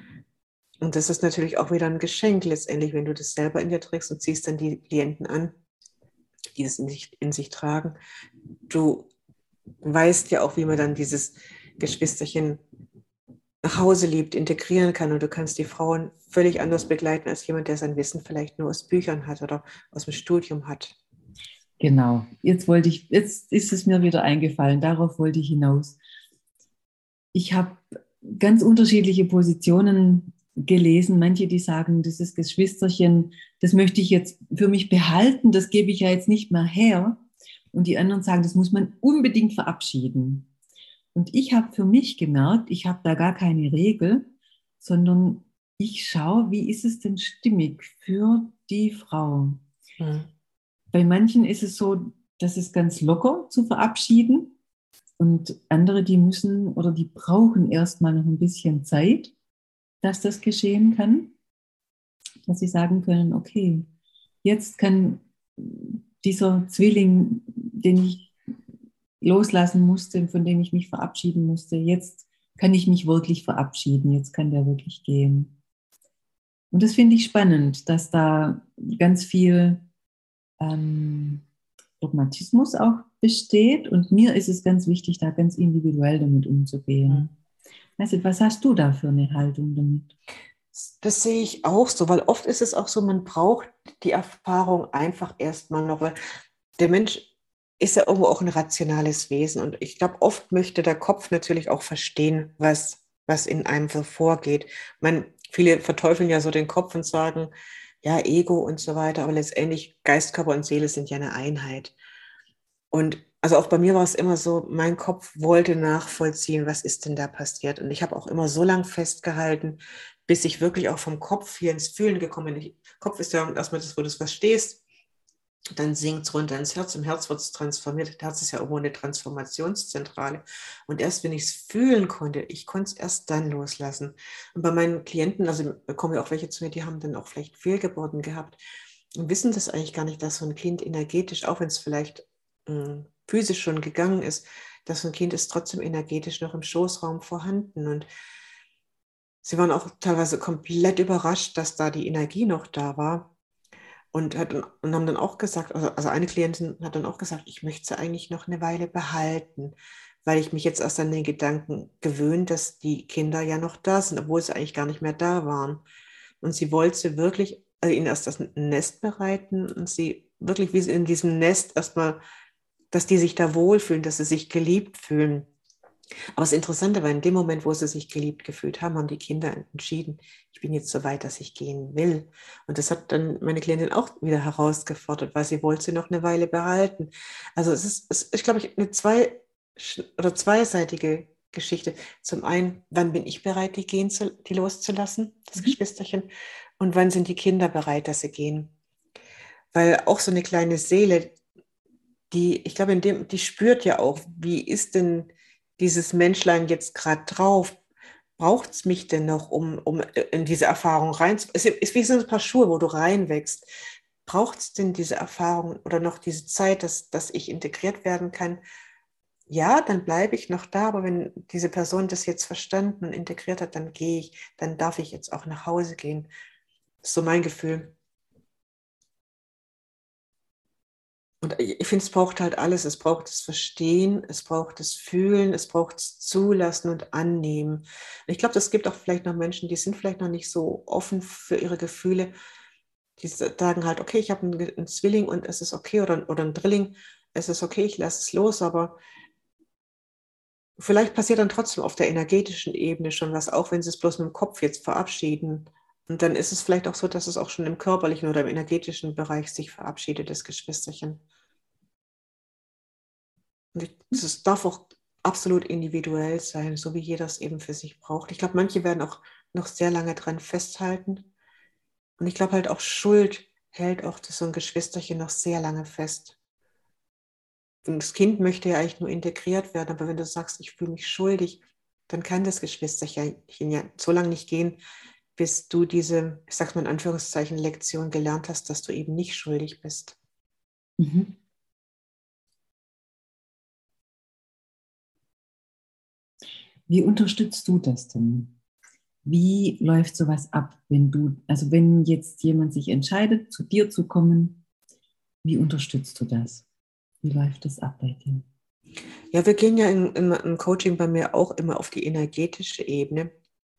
Und das ist natürlich auch wieder ein Geschenk letztendlich, wenn du das selber in dir trägst und ziehst dann die Klienten an, die es in sich tragen. Du weißt ja auch, wie man dann dieses Geschwisterchen nach Hause liebt, integrieren kann und du kannst die Frauen völlig anders begleiten als jemand, der sein Wissen vielleicht nur aus Büchern hat oder aus dem Studium hat. Genau. Jetzt ist es mir wieder eingefallen. Darauf wollte ich hinaus. Ich habe ganz unterschiedliche Positionen gelesen. Manche, die sagen, das ist Geschwisterchen, das möchte ich jetzt für mich behalten, das gebe ich ja jetzt nicht mehr her. Und die anderen sagen, das muss man unbedingt verabschieden. Und ich habe für mich gemerkt, ich habe da gar keine Regel, sondern ich schaue, wie ist es denn stimmig für die Frau. Mhm. Bei manchen ist es so, das ist ganz locker zu verabschieden und andere, die müssen oder die brauchen erstmal noch ein bisschen Zeit, dass das geschehen kann, dass sie sagen können, okay, jetzt kann dieser Zwilling, den ich loslassen musste, von dem ich mich verabschieden musste, jetzt kann ich mich wirklich verabschieden, jetzt kann der wirklich gehen. Und das finde ich spannend, dass da ganz viel ähm, Dogmatismus auch besteht. Und mir ist es ganz wichtig, da ganz individuell damit umzugehen. Also, was hast du da für eine Haltung damit? Das sehe ich auch so, weil oft ist es auch so, man braucht die Erfahrung einfach erstmal noch, weil der Mensch ist ja irgendwo auch ein rationales Wesen und ich glaube, oft möchte der Kopf natürlich auch verstehen, was in einem so vorgeht. Viele verteufeln ja so den Kopf und sagen, ja, Ego und so weiter, aber letztendlich Geist, Körper und Seele sind ja eine Einheit. Und also auch bei mir war es immer so, mein Kopf wollte nachvollziehen, was ist denn da passiert. Und ich habe auch immer so lange festgehalten, bis ich wirklich auch vom Kopf hier ins Fühlen gekommen bin. Kopf ist ja erstmal das, wo du es verstehst, dann sinkt es runter ins Herz, im Herz wird es transformiert. Das Herz ist ja irgendwo eine Transformationszentrale. Und erst wenn ich es fühlen konnte, ich konnte es erst dann loslassen. Und bei meinen Klienten, also da kommen ja auch welche zu mir, die haben dann auch vielleicht Fehlgeburten gehabt und wissen das eigentlich gar nicht, dass so ein Kind energetisch, auch wenn es vielleicht physisch schon gegangen ist, dass so ein Kind ist trotzdem energetisch noch im Schoßraum vorhanden. Und sie waren auch teilweise komplett überrascht, dass da die Energie noch da war. Und haben dann auch gesagt, also eine Klientin hat dann auch gesagt, ich möchte sie eigentlich noch eine Weile behalten, weil ich mich jetzt erst an den Gedanken gewöhnt, dass die Kinder ja noch da sind, obwohl sie eigentlich gar nicht mehr da waren. Und sie wollte wirklich, also ihnen erst das Nest bereiten und sie wirklich wie sie in diesem Nest erstmal, dass die sich da wohlfühlen, dass sie sich geliebt fühlen. Aber das Interessante war, in dem Moment, wo sie sich geliebt gefühlt haben, haben die Kinder entschieden, ich bin jetzt so weit, dass ich gehen will. Und das hat dann meine Klientin auch wieder herausgefordert, weil sie wollte sie noch eine Weile behalten. Also es ist glaube ich, eine zweiseitige Geschichte. Zum einen, wann bin ich bereit, die loszulassen, das Geschwisterchen, und wann sind die Kinder bereit, dass sie gehen. Weil auch so eine kleine Seele, ich glaube, die spürt ja auch, wie ist denn dieses Menschlein jetzt gerade drauf? Braucht es mich denn noch, um in diese Erfahrung rein? Es ist wie so ein paar Schuhe, wo du reinwächst. Braucht es denn diese Erfahrung oder noch diese Zeit, dass ich integriert werden kann? Ja, dann bleibe ich noch da, aber wenn diese Person das jetzt verstanden und integriert hat, dann gehe ich, dann darf ich jetzt auch nach Hause gehen. Das ist so mein Gefühl. Und ich finde, es braucht halt alles. Es braucht das Verstehen, es braucht das Fühlen, es braucht das Zulassen und Annehmen. Und ich glaube, es gibt auch vielleicht noch Menschen, die sind vielleicht noch nicht so offen für ihre Gefühle. Die sagen halt, okay, ich habe einen Zwilling und es ist okay, oder einen Drilling, es ist okay, ich lasse es los, aber vielleicht passiert dann trotzdem auf der energetischen Ebene schon was, auch wenn sie es bloß mit dem Kopf jetzt verabschieden. Und dann ist es vielleicht auch so, dass es auch schon im körperlichen oder im energetischen Bereich sich verabschiedet, das Geschwisterchen. Und das darf auch absolut individuell sein, so wie jeder es eben für sich braucht. Ich glaube, manche werden auch noch sehr lange dran festhalten. Und ich glaube halt auch Schuld hält auch so ein Geschwisterchen noch sehr lange fest. Und das Kind möchte ja eigentlich nur integriert werden, aber wenn du sagst, ich fühle mich schuldig, dann kann das Geschwisterchen ja so lange nicht gehen, bis du diese, ich sag's mal in Anführungszeichen, Lektion gelernt hast, dass du eben nicht schuldig bist. Mhm. Wie unterstützt du das denn? Wie läuft sowas ab, wenn jetzt jemand sich entscheidet, zu dir zu kommen, wie unterstützt du das? Wie läuft das ab bei dir? Ja, wir gehen ja im Coaching bei mir auch immer auf die energetische Ebene.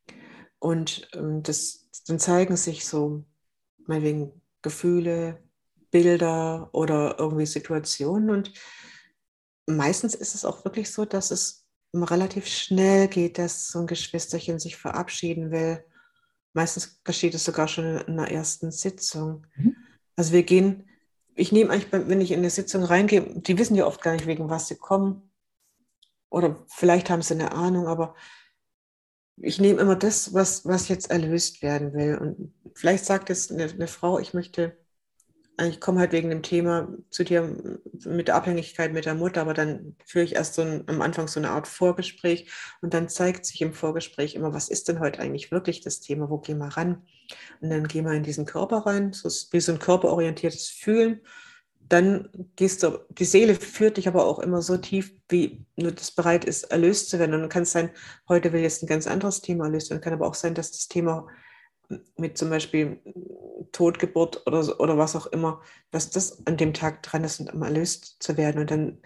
Und dann zeigen sich so, meinetwegen Gefühle, Bilder oder irgendwie Situationen. Und meistens ist es auch wirklich so, dass es relativ schnell geht, dass so ein Geschwisterchen sich verabschieden will. Meistens geschieht es sogar schon in einer ersten Sitzung. Mhm. Also ich nehme eigentlich, wenn ich in eine Sitzung reingehe, die wissen ja oft gar nicht, wegen was sie kommen. Oder vielleicht haben sie eine Ahnung, aber ich nehme immer das, was jetzt erlöst werden will. Und vielleicht sagt jetzt eine Frau, ich komme halt wegen dem Thema zu dir mit der Abhängigkeit mit der Mutter, aber dann führe ich erst am Anfang so eine Art Vorgespräch und dann zeigt sich im Vorgespräch immer, was ist denn heute eigentlich wirklich das Thema, wo gehen wir ran? Und dann gehen wir in diesen Körper rein, so wie so ein körperorientiertes Fühlen. Dann die Seele führt dich aber auch immer so tief, wie nur das bereit ist, erlöst zu werden. Und dann kann es sein, heute will jetzt ein ganz anderes Thema erlöst werden. Kann aber auch sein, dass das Thema mit zum Beispiel Totgeburt oder was auch immer, dass das an dem Tag dran ist, um erlöst zu werden. Und dann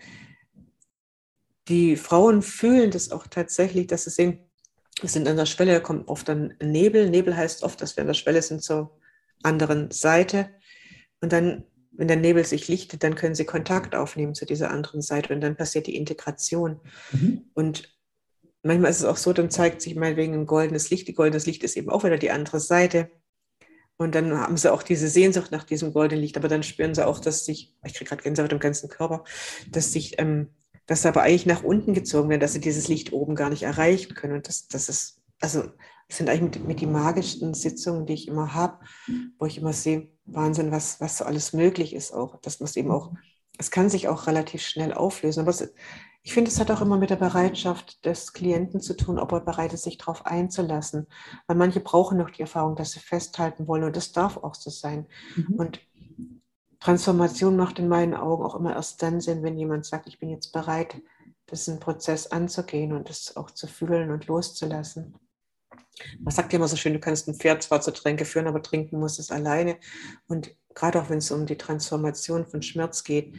die Frauen fühlen das auch tatsächlich, dass sie sehen, wir sind an der Schwelle, da kommt oft dann Nebel. Nebel heißt oft, dass wir an der Schwelle sind zur anderen Seite. Und dann, wenn der Nebel sich lichtet, dann können sie Kontakt aufnehmen zu dieser anderen Seite und dann passiert die Integration. Mhm. Und manchmal ist es auch so, dann zeigt sich meinetwegen ein goldenes Licht. Die goldenes Licht ist eben auch wieder die andere Seite. Und dann haben sie auch diese Sehnsucht nach diesem goldenen Licht. Aber dann spüren sie auch, ich kriege gerade Gänsehaut im ganzen Körper, dass sie aber eigentlich nach unten gezogen werden, dass sie dieses Licht oben gar nicht erreichen können. Und das sind eigentlich mit die magischsten Sitzungen, die ich immer habe, wo ich immer sehe, Wahnsinn, was so alles möglich ist auch. Dass man es eben auch, es kann sich auch relativ schnell auflösen. Aber ich finde, es hat auch immer mit der Bereitschaft des Klienten zu tun, ob er bereit ist, sich darauf einzulassen. Weil manche brauchen noch die Erfahrung, dass sie festhalten wollen und das darf auch so sein. Mhm. Und Transformation macht in meinen Augen auch immer erst dann Sinn, wenn jemand sagt, ich bin jetzt bereit, diesen Prozess anzugehen und es auch zu fühlen und loszulassen. Man sagt ja immer so schön, du kannst ein Pferd zwar zu Tränke führen, aber trinken muss es alleine. Und gerade auch wenn es um die Transformation von Schmerz geht,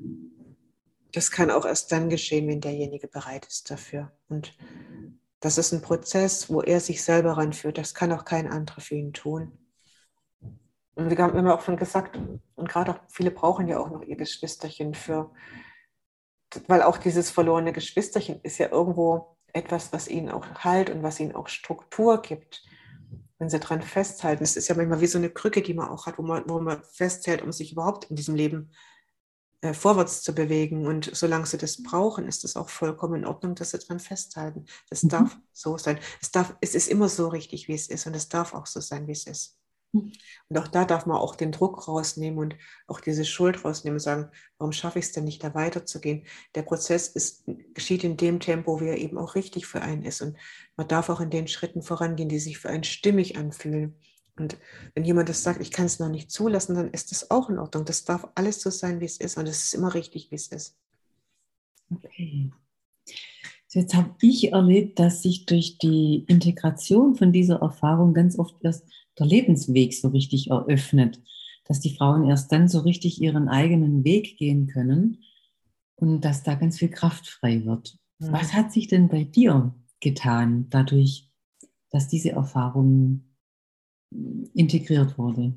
das kann auch erst dann geschehen, wenn derjenige bereit ist dafür. Und das ist ein Prozess, wo er sich selber ranführt. Das kann auch kein anderer für ihn tun. Und wir haben immer auch schon gesagt, und gerade auch viele brauchen ja auch noch ihr Geschwisterchen weil auch dieses verlorene Geschwisterchen ist ja irgendwo etwas, was ihnen auch Halt und was ihnen auch Struktur gibt, wenn sie dran festhalten. Es ist ja manchmal wie so eine Krücke, die man auch hat, wo man festhält, um sich überhaupt in diesem Leben vorwärts zu bewegen. Und solange sie das brauchen, ist es auch vollkommen in Ordnung, dass sie dran festhalten. Das Mhm. darf so sein. Es ist immer so richtig, wie es ist. Und es darf auch so sein, wie es ist. Und auch da darf man auch den Druck rausnehmen und auch diese Schuld rausnehmen und sagen, warum schaffe ich es denn nicht, da weiterzugehen? Der Prozess geschieht in dem Tempo, wie er eben auch richtig für einen ist. Und man darf auch in den Schritten vorangehen, die sich für einen stimmig anfühlen. Und wenn jemand das sagt, ich kann es noch nicht zulassen, dann ist das auch in Ordnung. Das darf alles so sein, wie es ist. Und es ist immer richtig, wie es ist. Okay. So, jetzt habe ich erlebt, dass sich durch die Integration von dieser Erfahrung ganz oft erst der Lebensweg so richtig eröffnet, dass die Frauen erst dann so richtig ihren eigenen Weg gehen können und dass da ganz viel Kraft frei wird. Was hat sich denn bei dir getan, dadurch, dass diese Erfahrung integriert wurde?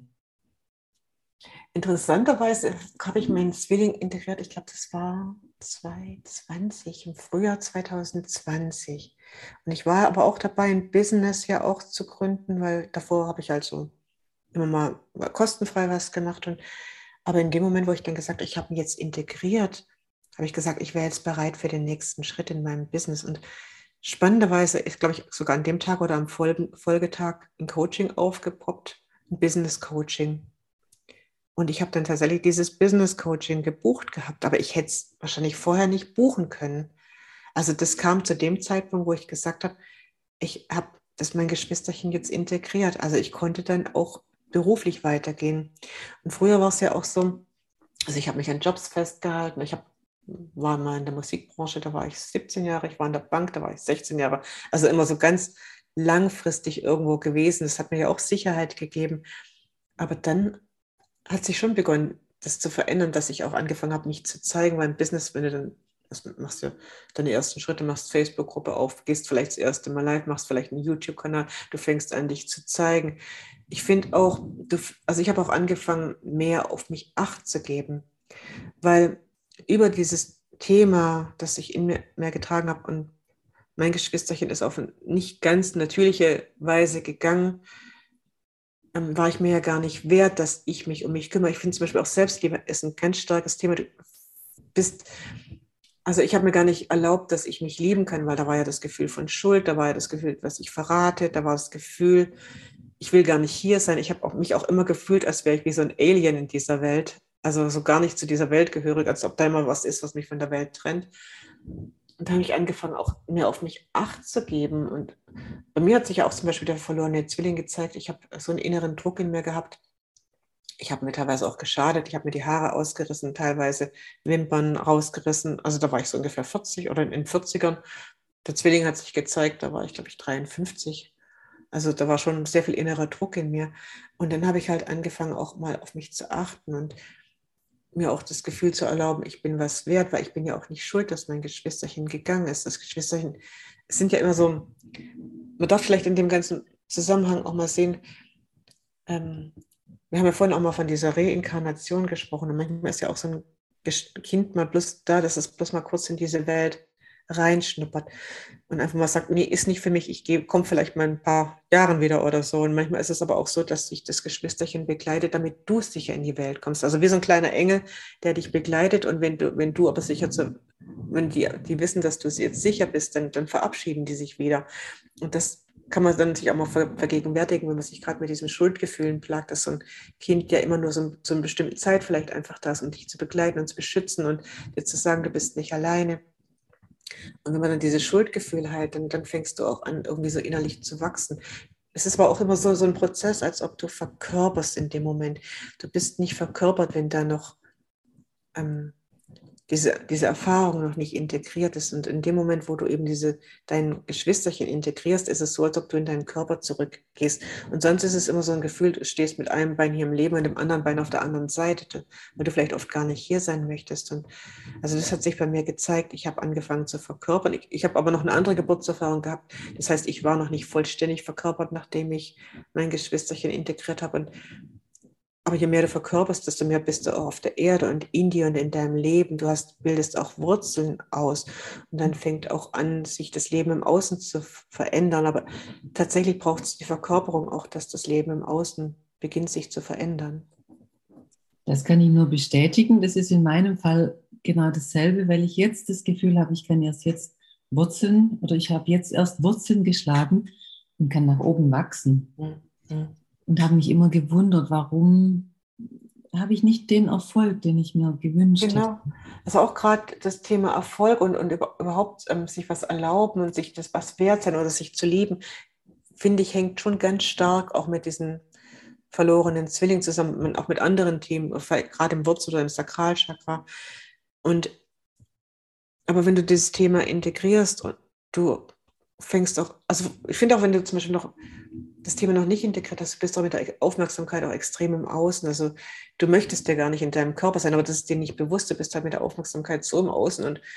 Interessanterweise habe ich meinen Zwilling integriert, ich glaube, das war 2020, im Frühjahr 2020. Und ich war aber auch dabei, ein Business ja auch zu gründen, weil davor habe ich also immer mal kostenfrei was gemacht. Aber in dem Moment, wo ich dann gesagt habe, ich habe ihn jetzt integriert, habe ich gesagt, ich wäre jetzt bereit für den nächsten Schritt in meinem Business. Und spannenderweise ist, glaube ich, sogar an dem Tag oder am Folgetag ein Coaching aufgepoppt, ein Business Coaching. Und ich habe dann tatsächlich dieses Business Coaching gebucht gehabt, aber ich hätte es wahrscheinlich vorher nicht buchen können. Also das kam zu dem Zeitpunkt, wo ich gesagt habe, ich habe das mein Geschwisterchen jetzt integriert. Also ich konnte dann auch beruflich weitergehen. Und früher war es ja auch so, also ich habe mich an Jobs festgehalten. War mal in der Musikbranche, da war ich 17 Jahre, ich war in der Bank, da war ich 16 Jahre. Also immer so ganz langfristig irgendwo gewesen. Das hat mir ja auch Sicherheit gegeben. Aber dann hat sich schon begonnen, das zu verändern, dass ich auch angefangen habe, mich zu zeigen, weil im Business, wenn du dann machst du deine ersten Schritte, machst Facebook-Gruppe auf, gehst vielleicht das erste Mal live, machst vielleicht einen YouTube-Kanal, du fängst an, dich zu zeigen. Ich finde auch, also ich habe auch angefangen, mehr auf mich Acht zu geben, weil über dieses Thema, das ich in mir mehr getragen habe und mein Geschwisterchen ist auf eine nicht ganz natürliche Weise gegangen, war ich mir ja gar nicht wert, dass ich mich um mich kümmere. Ich finde zum Beispiel auch Selbstliebe ist ein ganz starkes Thema. Du bist, also ich habe mir gar nicht erlaubt, dass ich mich lieben kann, weil da war ja das Gefühl von Schuld, da war ja das Gefühl, was ich verrate, da war das Gefühl, ich will gar nicht hier sein. Ich habe mich auch immer gefühlt, als wäre ich wie so ein Alien in dieser Welt. Also so gar nicht zu dieser Welt gehörig, als ob da immer was ist, was mich von der Welt trennt. Und da habe ich angefangen, auch mehr auf mich Acht zu geben. Und bei mir hat sich ja auch zum Beispiel der verlorene Zwilling gezeigt. Ich habe so einen inneren Druck in mir gehabt. Ich habe mir teilweise auch geschadet. Ich habe mir die Haare ausgerissen, teilweise Wimpern rausgerissen. Also da war ich so ungefähr 40 oder in den 40ern. Der Zwilling hat sich gezeigt, da war ich, glaube ich, 53. Also da war schon sehr viel innerer Druck in mir. Und dann habe ich halt angefangen, auch mal auf mich zu achten und mir auch das Gefühl zu erlauben, ich bin was wert, weil ich bin ja auch nicht schuld, dass mein Geschwisterchen gegangen ist. Das Geschwisterchen, es sind ja immer so, man darf vielleicht in dem ganzen Zusammenhang auch mal sehen, wir haben ja vorhin auch mal von dieser Reinkarnation gesprochen und manchmal ist ja auch so ein Kind mal bloß da, dass es bloß mal kurz in diese Welt reinschnuppert und einfach mal sagt, nee, ist nicht für mich, ich komme vielleicht mal ein paar Jahren wieder oder so. Und manchmal ist es aber auch so, dass sich das Geschwisterchen begleitet, damit du sicher in die Welt kommst. Also wie so ein kleiner Engel, der dich begleitet und wenn du aber sicher wenn die wissen, dass du jetzt sicher bist, dann verabschieden die sich wieder. Und das kann man dann sich auch mal vergegenwärtigen, wenn man sich gerade mit diesen Schuldgefühlen plagt, dass so ein Kind ja immer nur so eine bestimmte Zeit vielleicht einfach da ist, um dich zu begleiten und zu beschützen und dir zu sagen, du bist nicht alleine. Und wenn man dann diese Schuldgefühle hat, dann fängst du auch an, irgendwie so innerlich zu wachsen. Es ist aber auch immer so ein Prozess, als ob du verkörperst in dem Moment. Du bist nicht verkörpert, wenn da noch ähm, diese Erfahrung noch nicht integriert ist. Und in dem Moment, wo du eben dein Geschwisterchen integrierst, ist es so, als ob du in deinen Körper zurückgehst. Und sonst ist es immer so ein Gefühl, du stehst mit einem Bein hier im Leben und dem anderen Bein auf der anderen Seite, weil du vielleicht oft gar nicht hier sein möchtest. Und also das hat sich bei mir gezeigt. Ich habe angefangen zu verkörpern. Ich habe aber noch eine andere Geburtserfahrung gehabt. Das heißt, ich war noch nicht vollständig verkörpert, nachdem ich mein Geschwisterchen integriert habe. Aber je mehr du verkörperst, desto mehr bist du auch auf der Erde und in dir und in deinem Leben. Bildest auch Wurzeln aus. Und dann fängt auch an, sich das Leben im Außen zu verändern. Aber tatsächlich braucht es die Verkörperung auch, dass das Leben im Außen beginnt, sich zu verändern. Das kann ich nur bestätigen. Das ist in meinem Fall genau dasselbe, weil ich jetzt das Gefühl habe, ich kann erst jetzt Wurzeln oder ich habe jetzt erst Wurzeln geschlagen und kann nach oben wachsen. Mhm. Und habe mich immer gewundert, warum habe ich nicht den Erfolg, den ich mir gewünscht hätte. Genau. Also auch gerade das Thema Erfolg und überhaupt sich was erlauben und sich das was wert sein oder sich zu lieben, finde ich, hängt schon ganz stark auch mit diesen verlorenen Zwillingen zusammen und auch mit anderen Themen, gerade im Wurzel- oder im Sakralchakra. Aber wenn du dieses Thema integrierst und du fängst auch, also ich finde auch, wenn du zum Beispiel noch das Thema noch nicht integriert hast, du bist auch mit der Aufmerksamkeit auch extrem im Außen. Also du möchtest ja gar nicht in deinem Körper sein, aber das ist dir nicht bewusst, du bist halt mit der Aufmerksamkeit so im Außen. Und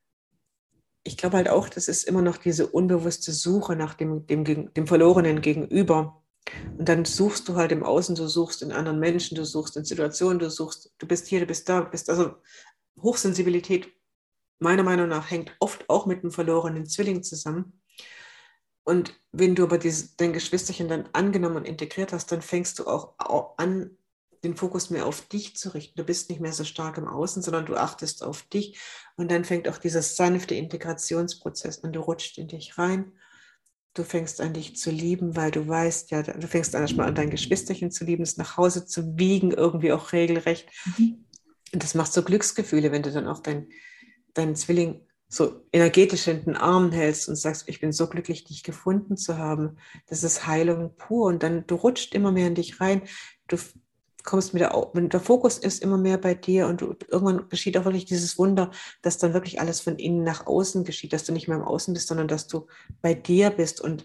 ich glaube halt auch, das ist immer noch diese unbewusste Suche nach dem Verlorenen Gegenüber. Und dann suchst du halt im Außen, du suchst in anderen Menschen, du suchst in Situationen, du bist hier, du bist da, du bist also Hochsensibilität meiner Meinung nach hängt oft auch mit einem verlorenen Zwilling zusammen. Und wenn du aber dein Geschwisterchen dann angenommen und integriert hast, dann fängst du auch an, den Fokus mehr auf dich zu richten. Du bist nicht mehr so stark im Außen, sondern du achtest auf dich. Und dann fängt auch dieser sanfte Integrationsprozess an. Du rutscht in dich rein. Du fängst an, dich zu lieben, weil du weißt, ja, du fängst an, erstmal an dein Geschwisterchen zu lieben, es nach Hause zu wiegen, irgendwie auch regelrecht. Mhm. Und das macht so Glücksgefühle, wenn du dann auch deinen Zwilling so energetisch in den Armen hältst und sagst, ich bin so glücklich, dich gefunden zu haben. Das ist Heilung pur. Und dann, du rutscht immer mehr in dich rein. Du kommst wenn der Fokus ist immer mehr bei dir und irgendwann geschieht auch wirklich dieses Wunder, dass dann wirklich alles von innen nach außen geschieht, dass du nicht mehr im Außen bist, sondern dass du bei dir bist und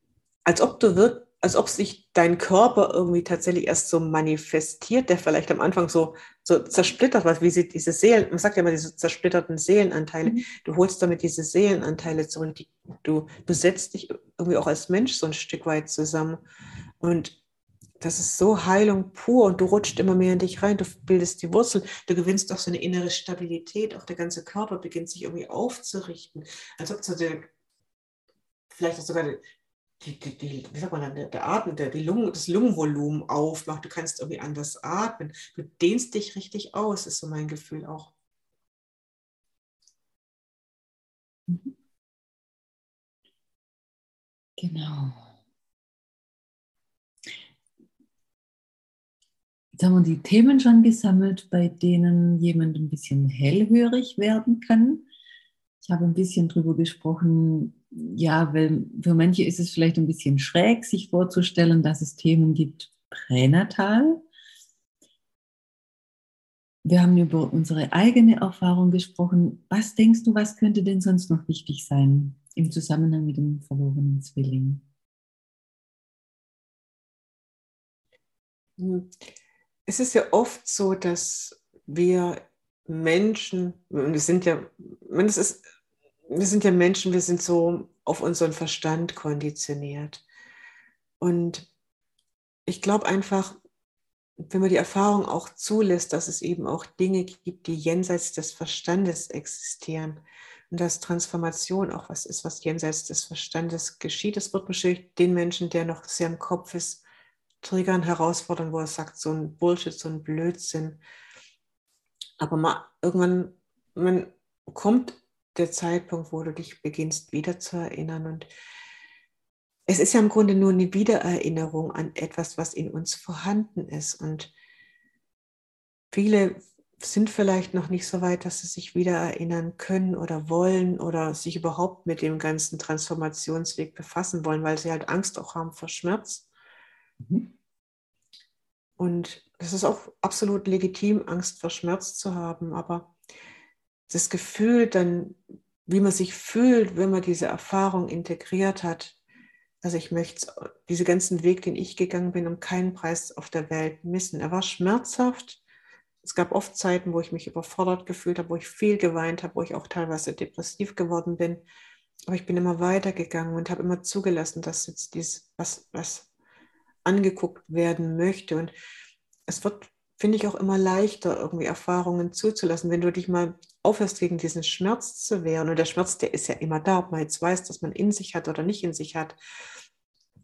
als ob sich dein Körper irgendwie tatsächlich erst so manifestiert, der vielleicht am Anfang so zersplittert war, wie sie diese Seelen, man sagt ja immer diese zersplitterten Seelenanteile, Mhm. du holst damit diese Seelenanteile zurück, du setzt dich irgendwie auch als Mensch so ein Stück weit zusammen und das ist so Heilung pur und du rutscht immer mehr in dich rein, du bildest die Wurzel, du gewinnst auch so eine innere Stabilität, auch der ganze Körper beginnt sich irgendwie aufzurichten, als ob so vielleicht auch sogar wie sagt man dann, der Atem, das Lungenvolumen aufmacht. Du kannst irgendwie anders atmen. Du dehnst dich richtig aus, ist so mein Gefühl auch. Mhm. Genau. Jetzt haben wir die Themen schon gesammelt, bei denen jemand ein bisschen hellhörig werden kann. Ich habe ein bisschen drüber gesprochen, ja, weil für manche ist es vielleicht ein bisschen schräg, sich vorzustellen, dass es Themen gibt pränatal. Wir haben über unsere eigene Erfahrung gesprochen. Was denkst du, was könnte denn sonst noch wichtig sein im Zusammenhang mit dem verlorenen Zwilling? Es ist ja oft so, dass wir Menschen, wir sind ja Menschen, wir sind so auf unseren Verstand konditioniert. Und ich glaube einfach, wenn man die Erfahrung auch zulässt, dass es eben auch Dinge gibt, die jenseits des Verstandes existieren und dass Transformation auch was ist, was jenseits des Verstandes geschieht. Es wird wahrscheinlich den Menschen, der noch sehr im Kopf ist, triggern, herausfordern, wo er sagt, so ein Bullshit, so ein Blödsinn. Aber man kommt der Zeitpunkt, wo du dich beginnst wieder zu erinnern und es ist ja im Grunde nur eine Wiedererinnerung an etwas, was in uns vorhanden ist und viele sind vielleicht noch nicht so weit, dass sie sich wieder erinnern können oder wollen oder sich überhaupt mit dem ganzen Transformationsweg befassen wollen, weil sie halt Angst auch haben vor Schmerz. Mhm. Und das ist auch absolut legitim, Angst vor Schmerz zu haben, aber das Gefühl dann, wie man sich fühlt, wenn man diese Erfahrung integriert hat, also ich möchte diesen ganzen Weg, den ich gegangen bin, um keinen Preis auf der Welt missen. Er war schmerzhaft. Es gab oft Zeiten, wo ich mich überfordert gefühlt habe, wo ich viel geweint habe, wo ich auch teilweise depressiv geworden bin. Aber ich bin immer weitergegangen und habe immer zugelassen, dass jetzt was angeguckt werden möchte. Und es wird, finde ich, auch immer leichter, irgendwie Erfahrungen zuzulassen, wenn du dich mal aufhörst, gegen diesen Schmerz zu wehren. Und der Schmerz, der ist ja immer da, ob man jetzt weiß, dass man in sich hat oder nicht in sich hat.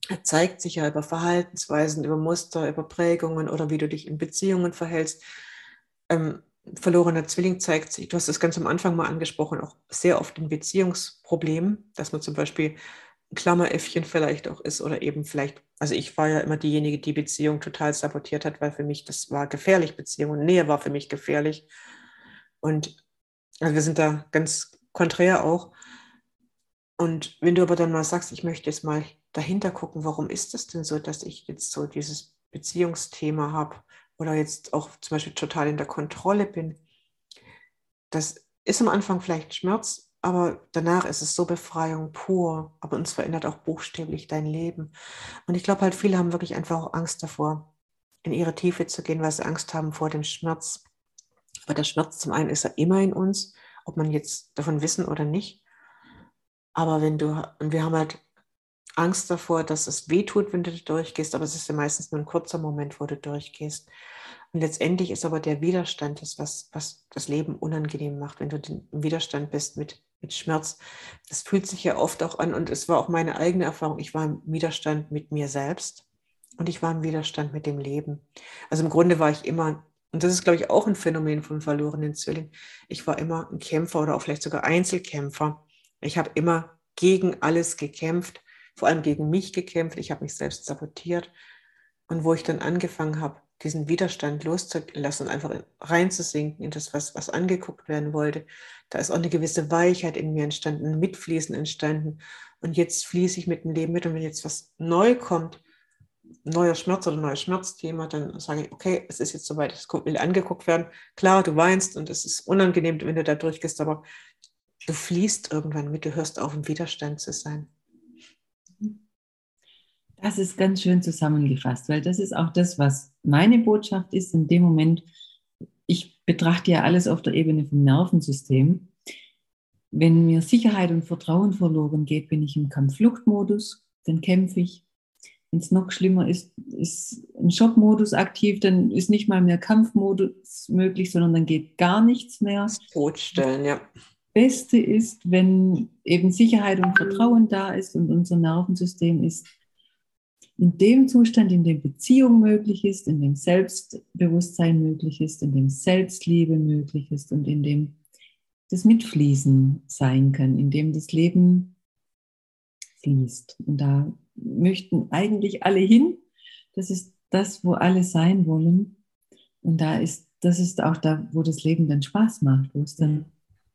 Er zeigt sich ja über Verhaltensweisen, über Muster, über Prägungen oder wie du dich in Beziehungen verhältst. Verlorener Zwilling zeigt sich, du hast es ganz am Anfang mal angesprochen, auch sehr oft in Beziehungsproblemen, dass man zum Beispiel ein Klammeräffchen vielleicht auch ist oder eben vielleicht, also ich war ja immer diejenige, die Beziehung total sabotiert hat, weil für mich das war gefährlich, Beziehung und Nähe war für mich gefährlich. Und also wir sind da ganz konträr auch. Und wenn du aber dann mal sagst, ich möchte jetzt mal dahinter gucken, warum ist das denn so, dass ich jetzt so dieses Beziehungsthema habe oder jetzt auch zum Beispiel total in der Kontrolle bin, das ist am Anfang vielleicht Schmerz, aber danach ist es so Befreiung pur, aber uns verändert auch buchstäblich dein Leben. Und ich glaube halt, viele haben wirklich einfach auch Angst davor, in ihre Tiefe zu gehen, weil sie Angst haben vor dem Schmerz. Aber der Schmerz zum einen ist er immer in uns, ob man jetzt davon wissen oder nicht. Aber und wir haben halt Angst davor, dass es weh tut, wenn du da durchgehst, aber es ist ja meistens nur ein kurzer Moment, wo du durchgehst. Und letztendlich ist aber der Widerstand das, was das Leben unangenehm macht, wenn du im Widerstand bist mit Schmerz. Das fühlt sich ja oft auch an und es war auch meine eigene Erfahrung. Ich war im Widerstand mit mir selbst und ich war im Widerstand mit dem Leben. Also im Grunde war ich immer, und das ist, glaube ich, auch ein Phänomen von verlorenen Zwillingen, ich war immer ein Kämpfer oder auch vielleicht sogar Einzelkämpfer. Ich habe immer gegen alles gekämpft, vor allem gegen mich gekämpft. Ich habe mich selbst sabotiert. Und wo ich dann angefangen habe, diesen Widerstand loszulassen und einfach reinzusinken in das, was angeguckt werden wollte, da ist auch eine gewisse Weichheit in mir entstanden, ein Mitfließen entstanden. Und jetzt fließe ich mit dem Leben mit. Und wenn jetzt was neu kommt, neuer Schmerz oder neues Schmerzthema, dann sage ich, okay, es ist jetzt soweit, es will angeguckt werden. Klar, du weinst und es ist unangenehm, wenn du da durchgehst, aber du fließt irgendwann mit, du hörst auf, im Widerstand zu sein. Das ist ganz schön zusammengefasst, weil das ist auch das, was meine Botschaft ist in dem Moment. Ich betrachte ja alles auf der Ebene vom Nervensystem. Wenn mir Sicherheit und Vertrauen verloren geht, bin ich im Kampf-Flucht-Modus, dann kämpfe ich. Wenn es noch schlimmer ist, ist ein Schockmodus aktiv, dann ist nicht mal mehr Kampfmodus möglich, sondern dann geht gar nichts mehr. Das Totstellen, ja. Beste ist, wenn eben Sicherheit und Vertrauen da ist und unser Nervensystem ist in dem Zustand, in dem Beziehung möglich ist, in dem Selbstbewusstsein möglich ist, in dem Selbstliebe möglich ist und in dem das Mitfließen sein kann, in dem das Leben fließt. Und da möchten eigentlich alle hin. Das ist das, wo alle sein wollen. Und das ist auch da, wo das Leben dann Spaß macht, wo es dann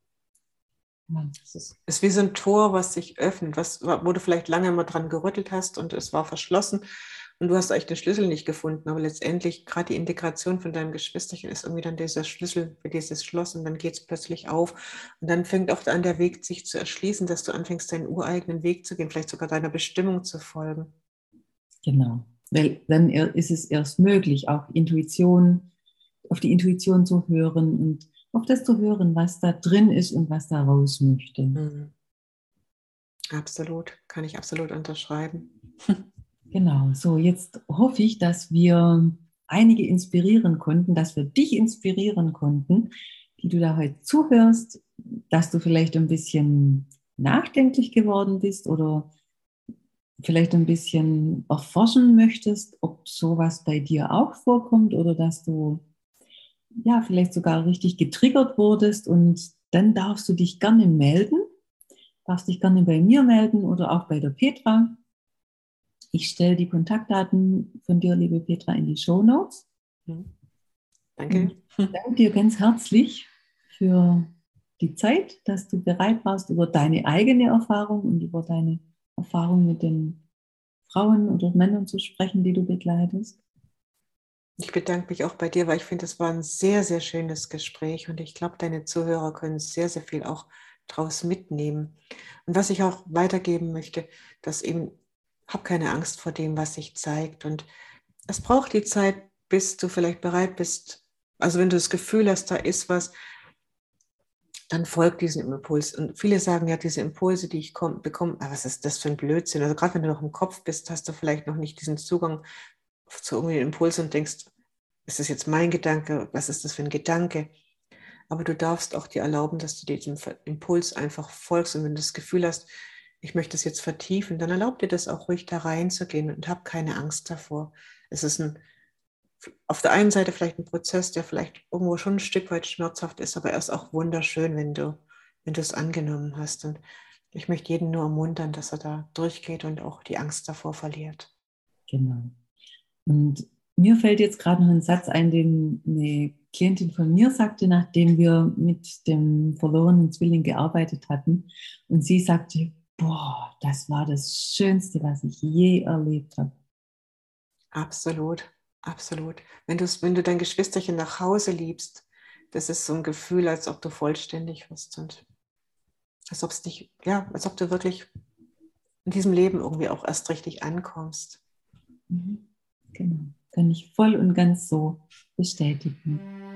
es ist wie so ein Tor, was sich öffnet, wo du vielleicht lange mal dran gerüttelt hast und es war verschlossen und du hast eigentlich den Schlüssel nicht gefunden, aber letztendlich gerade die Integration von deinem Geschwisterchen ist irgendwie dann dieser Schlüssel für dieses Schloss und dann geht es plötzlich auf und dann fängt auch an, der Weg sich zu erschließen, dass du anfängst, deinen ureigenen Weg zu gehen, vielleicht sogar deiner Bestimmung zu folgen. Genau, weil dann ist es erst möglich, auch auf die Intuition zu hören und auf das zu hören, was da drin ist und was da raus möchte. Mhm. Absolut, kann ich absolut unterschreiben. Genau, so jetzt hoffe ich, dass wir einige inspirieren konnten, dass wir dich inspirieren konnten, die du da heute zuhörst, dass du vielleicht ein bisschen nachdenklich geworden bist oder vielleicht ein bisschen erforschen möchtest, ob sowas bei dir auch vorkommt oder dass du ja vielleicht sogar richtig getriggert wurdest und dann darfst du dich gerne melden, darfst dich gerne bei mir melden oder auch bei der Petra. Ich stelle die Kontaktdaten von dir, liebe Petra, in die Shownotes. Danke. Ich danke dir ganz herzlich für die Zeit, dass du bereit warst, über deine eigene Erfahrung und über deine Erfahrung mit den Frauen oder Männern zu sprechen, die du begleitest. Ich bedanke mich auch bei dir, weil ich finde, es war ein sehr, sehr schönes Gespräch und ich glaube, deine Zuhörer können sehr, sehr viel auch daraus mitnehmen. Und was ich auch weitergeben möchte, dass eben, hab keine Angst vor dem, was sich zeigt und es braucht die Zeit, bis du vielleicht bereit bist. Also wenn du das Gefühl hast, da ist was, dann folgt diesem Impuls. Und viele sagen ja, diese Impulse, die ich bekomme, was ist das für ein Blödsinn? Also gerade wenn du noch im Kopf bist, hast du vielleicht noch nicht diesen Zugang zu irgendwie Impuls und denkst, ist das jetzt mein Gedanke? Was ist das für ein Gedanke? Aber du darfst auch dir erlauben, dass du diesem Impuls einfach folgst. Und wenn du das Gefühl hast, ich möchte es jetzt vertiefen, dann erlaub dir das auch ruhig da reinzugehen und hab keine Angst davor. Es ist auf der einen Seite vielleicht ein Prozess, der vielleicht irgendwo schon ein Stück weit schmerzhaft ist, aber er ist auch wunderschön, wenn du es angenommen hast. Und ich möchte jeden nur ermuntern, dass er da durchgeht und auch die Angst davor verliert. Genau. Und mir fällt jetzt gerade noch ein Satz ein, den eine Klientin von mir sagte, nachdem wir mit dem verlorenen Zwilling gearbeitet hatten. Und sie sagte, boah, das war das Schönste, was ich je erlebt habe. Absolut, absolut. Wenn du dein Geschwisterchen nach Hause liebst, das ist so ein Gefühl, als ob du vollständig wirst und als ob es dich, ja, als ob du wirklich in diesem Leben irgendwie auch erst richtig ankommst. Mhm. Genau, kann ich voll und ganz so bestätigen.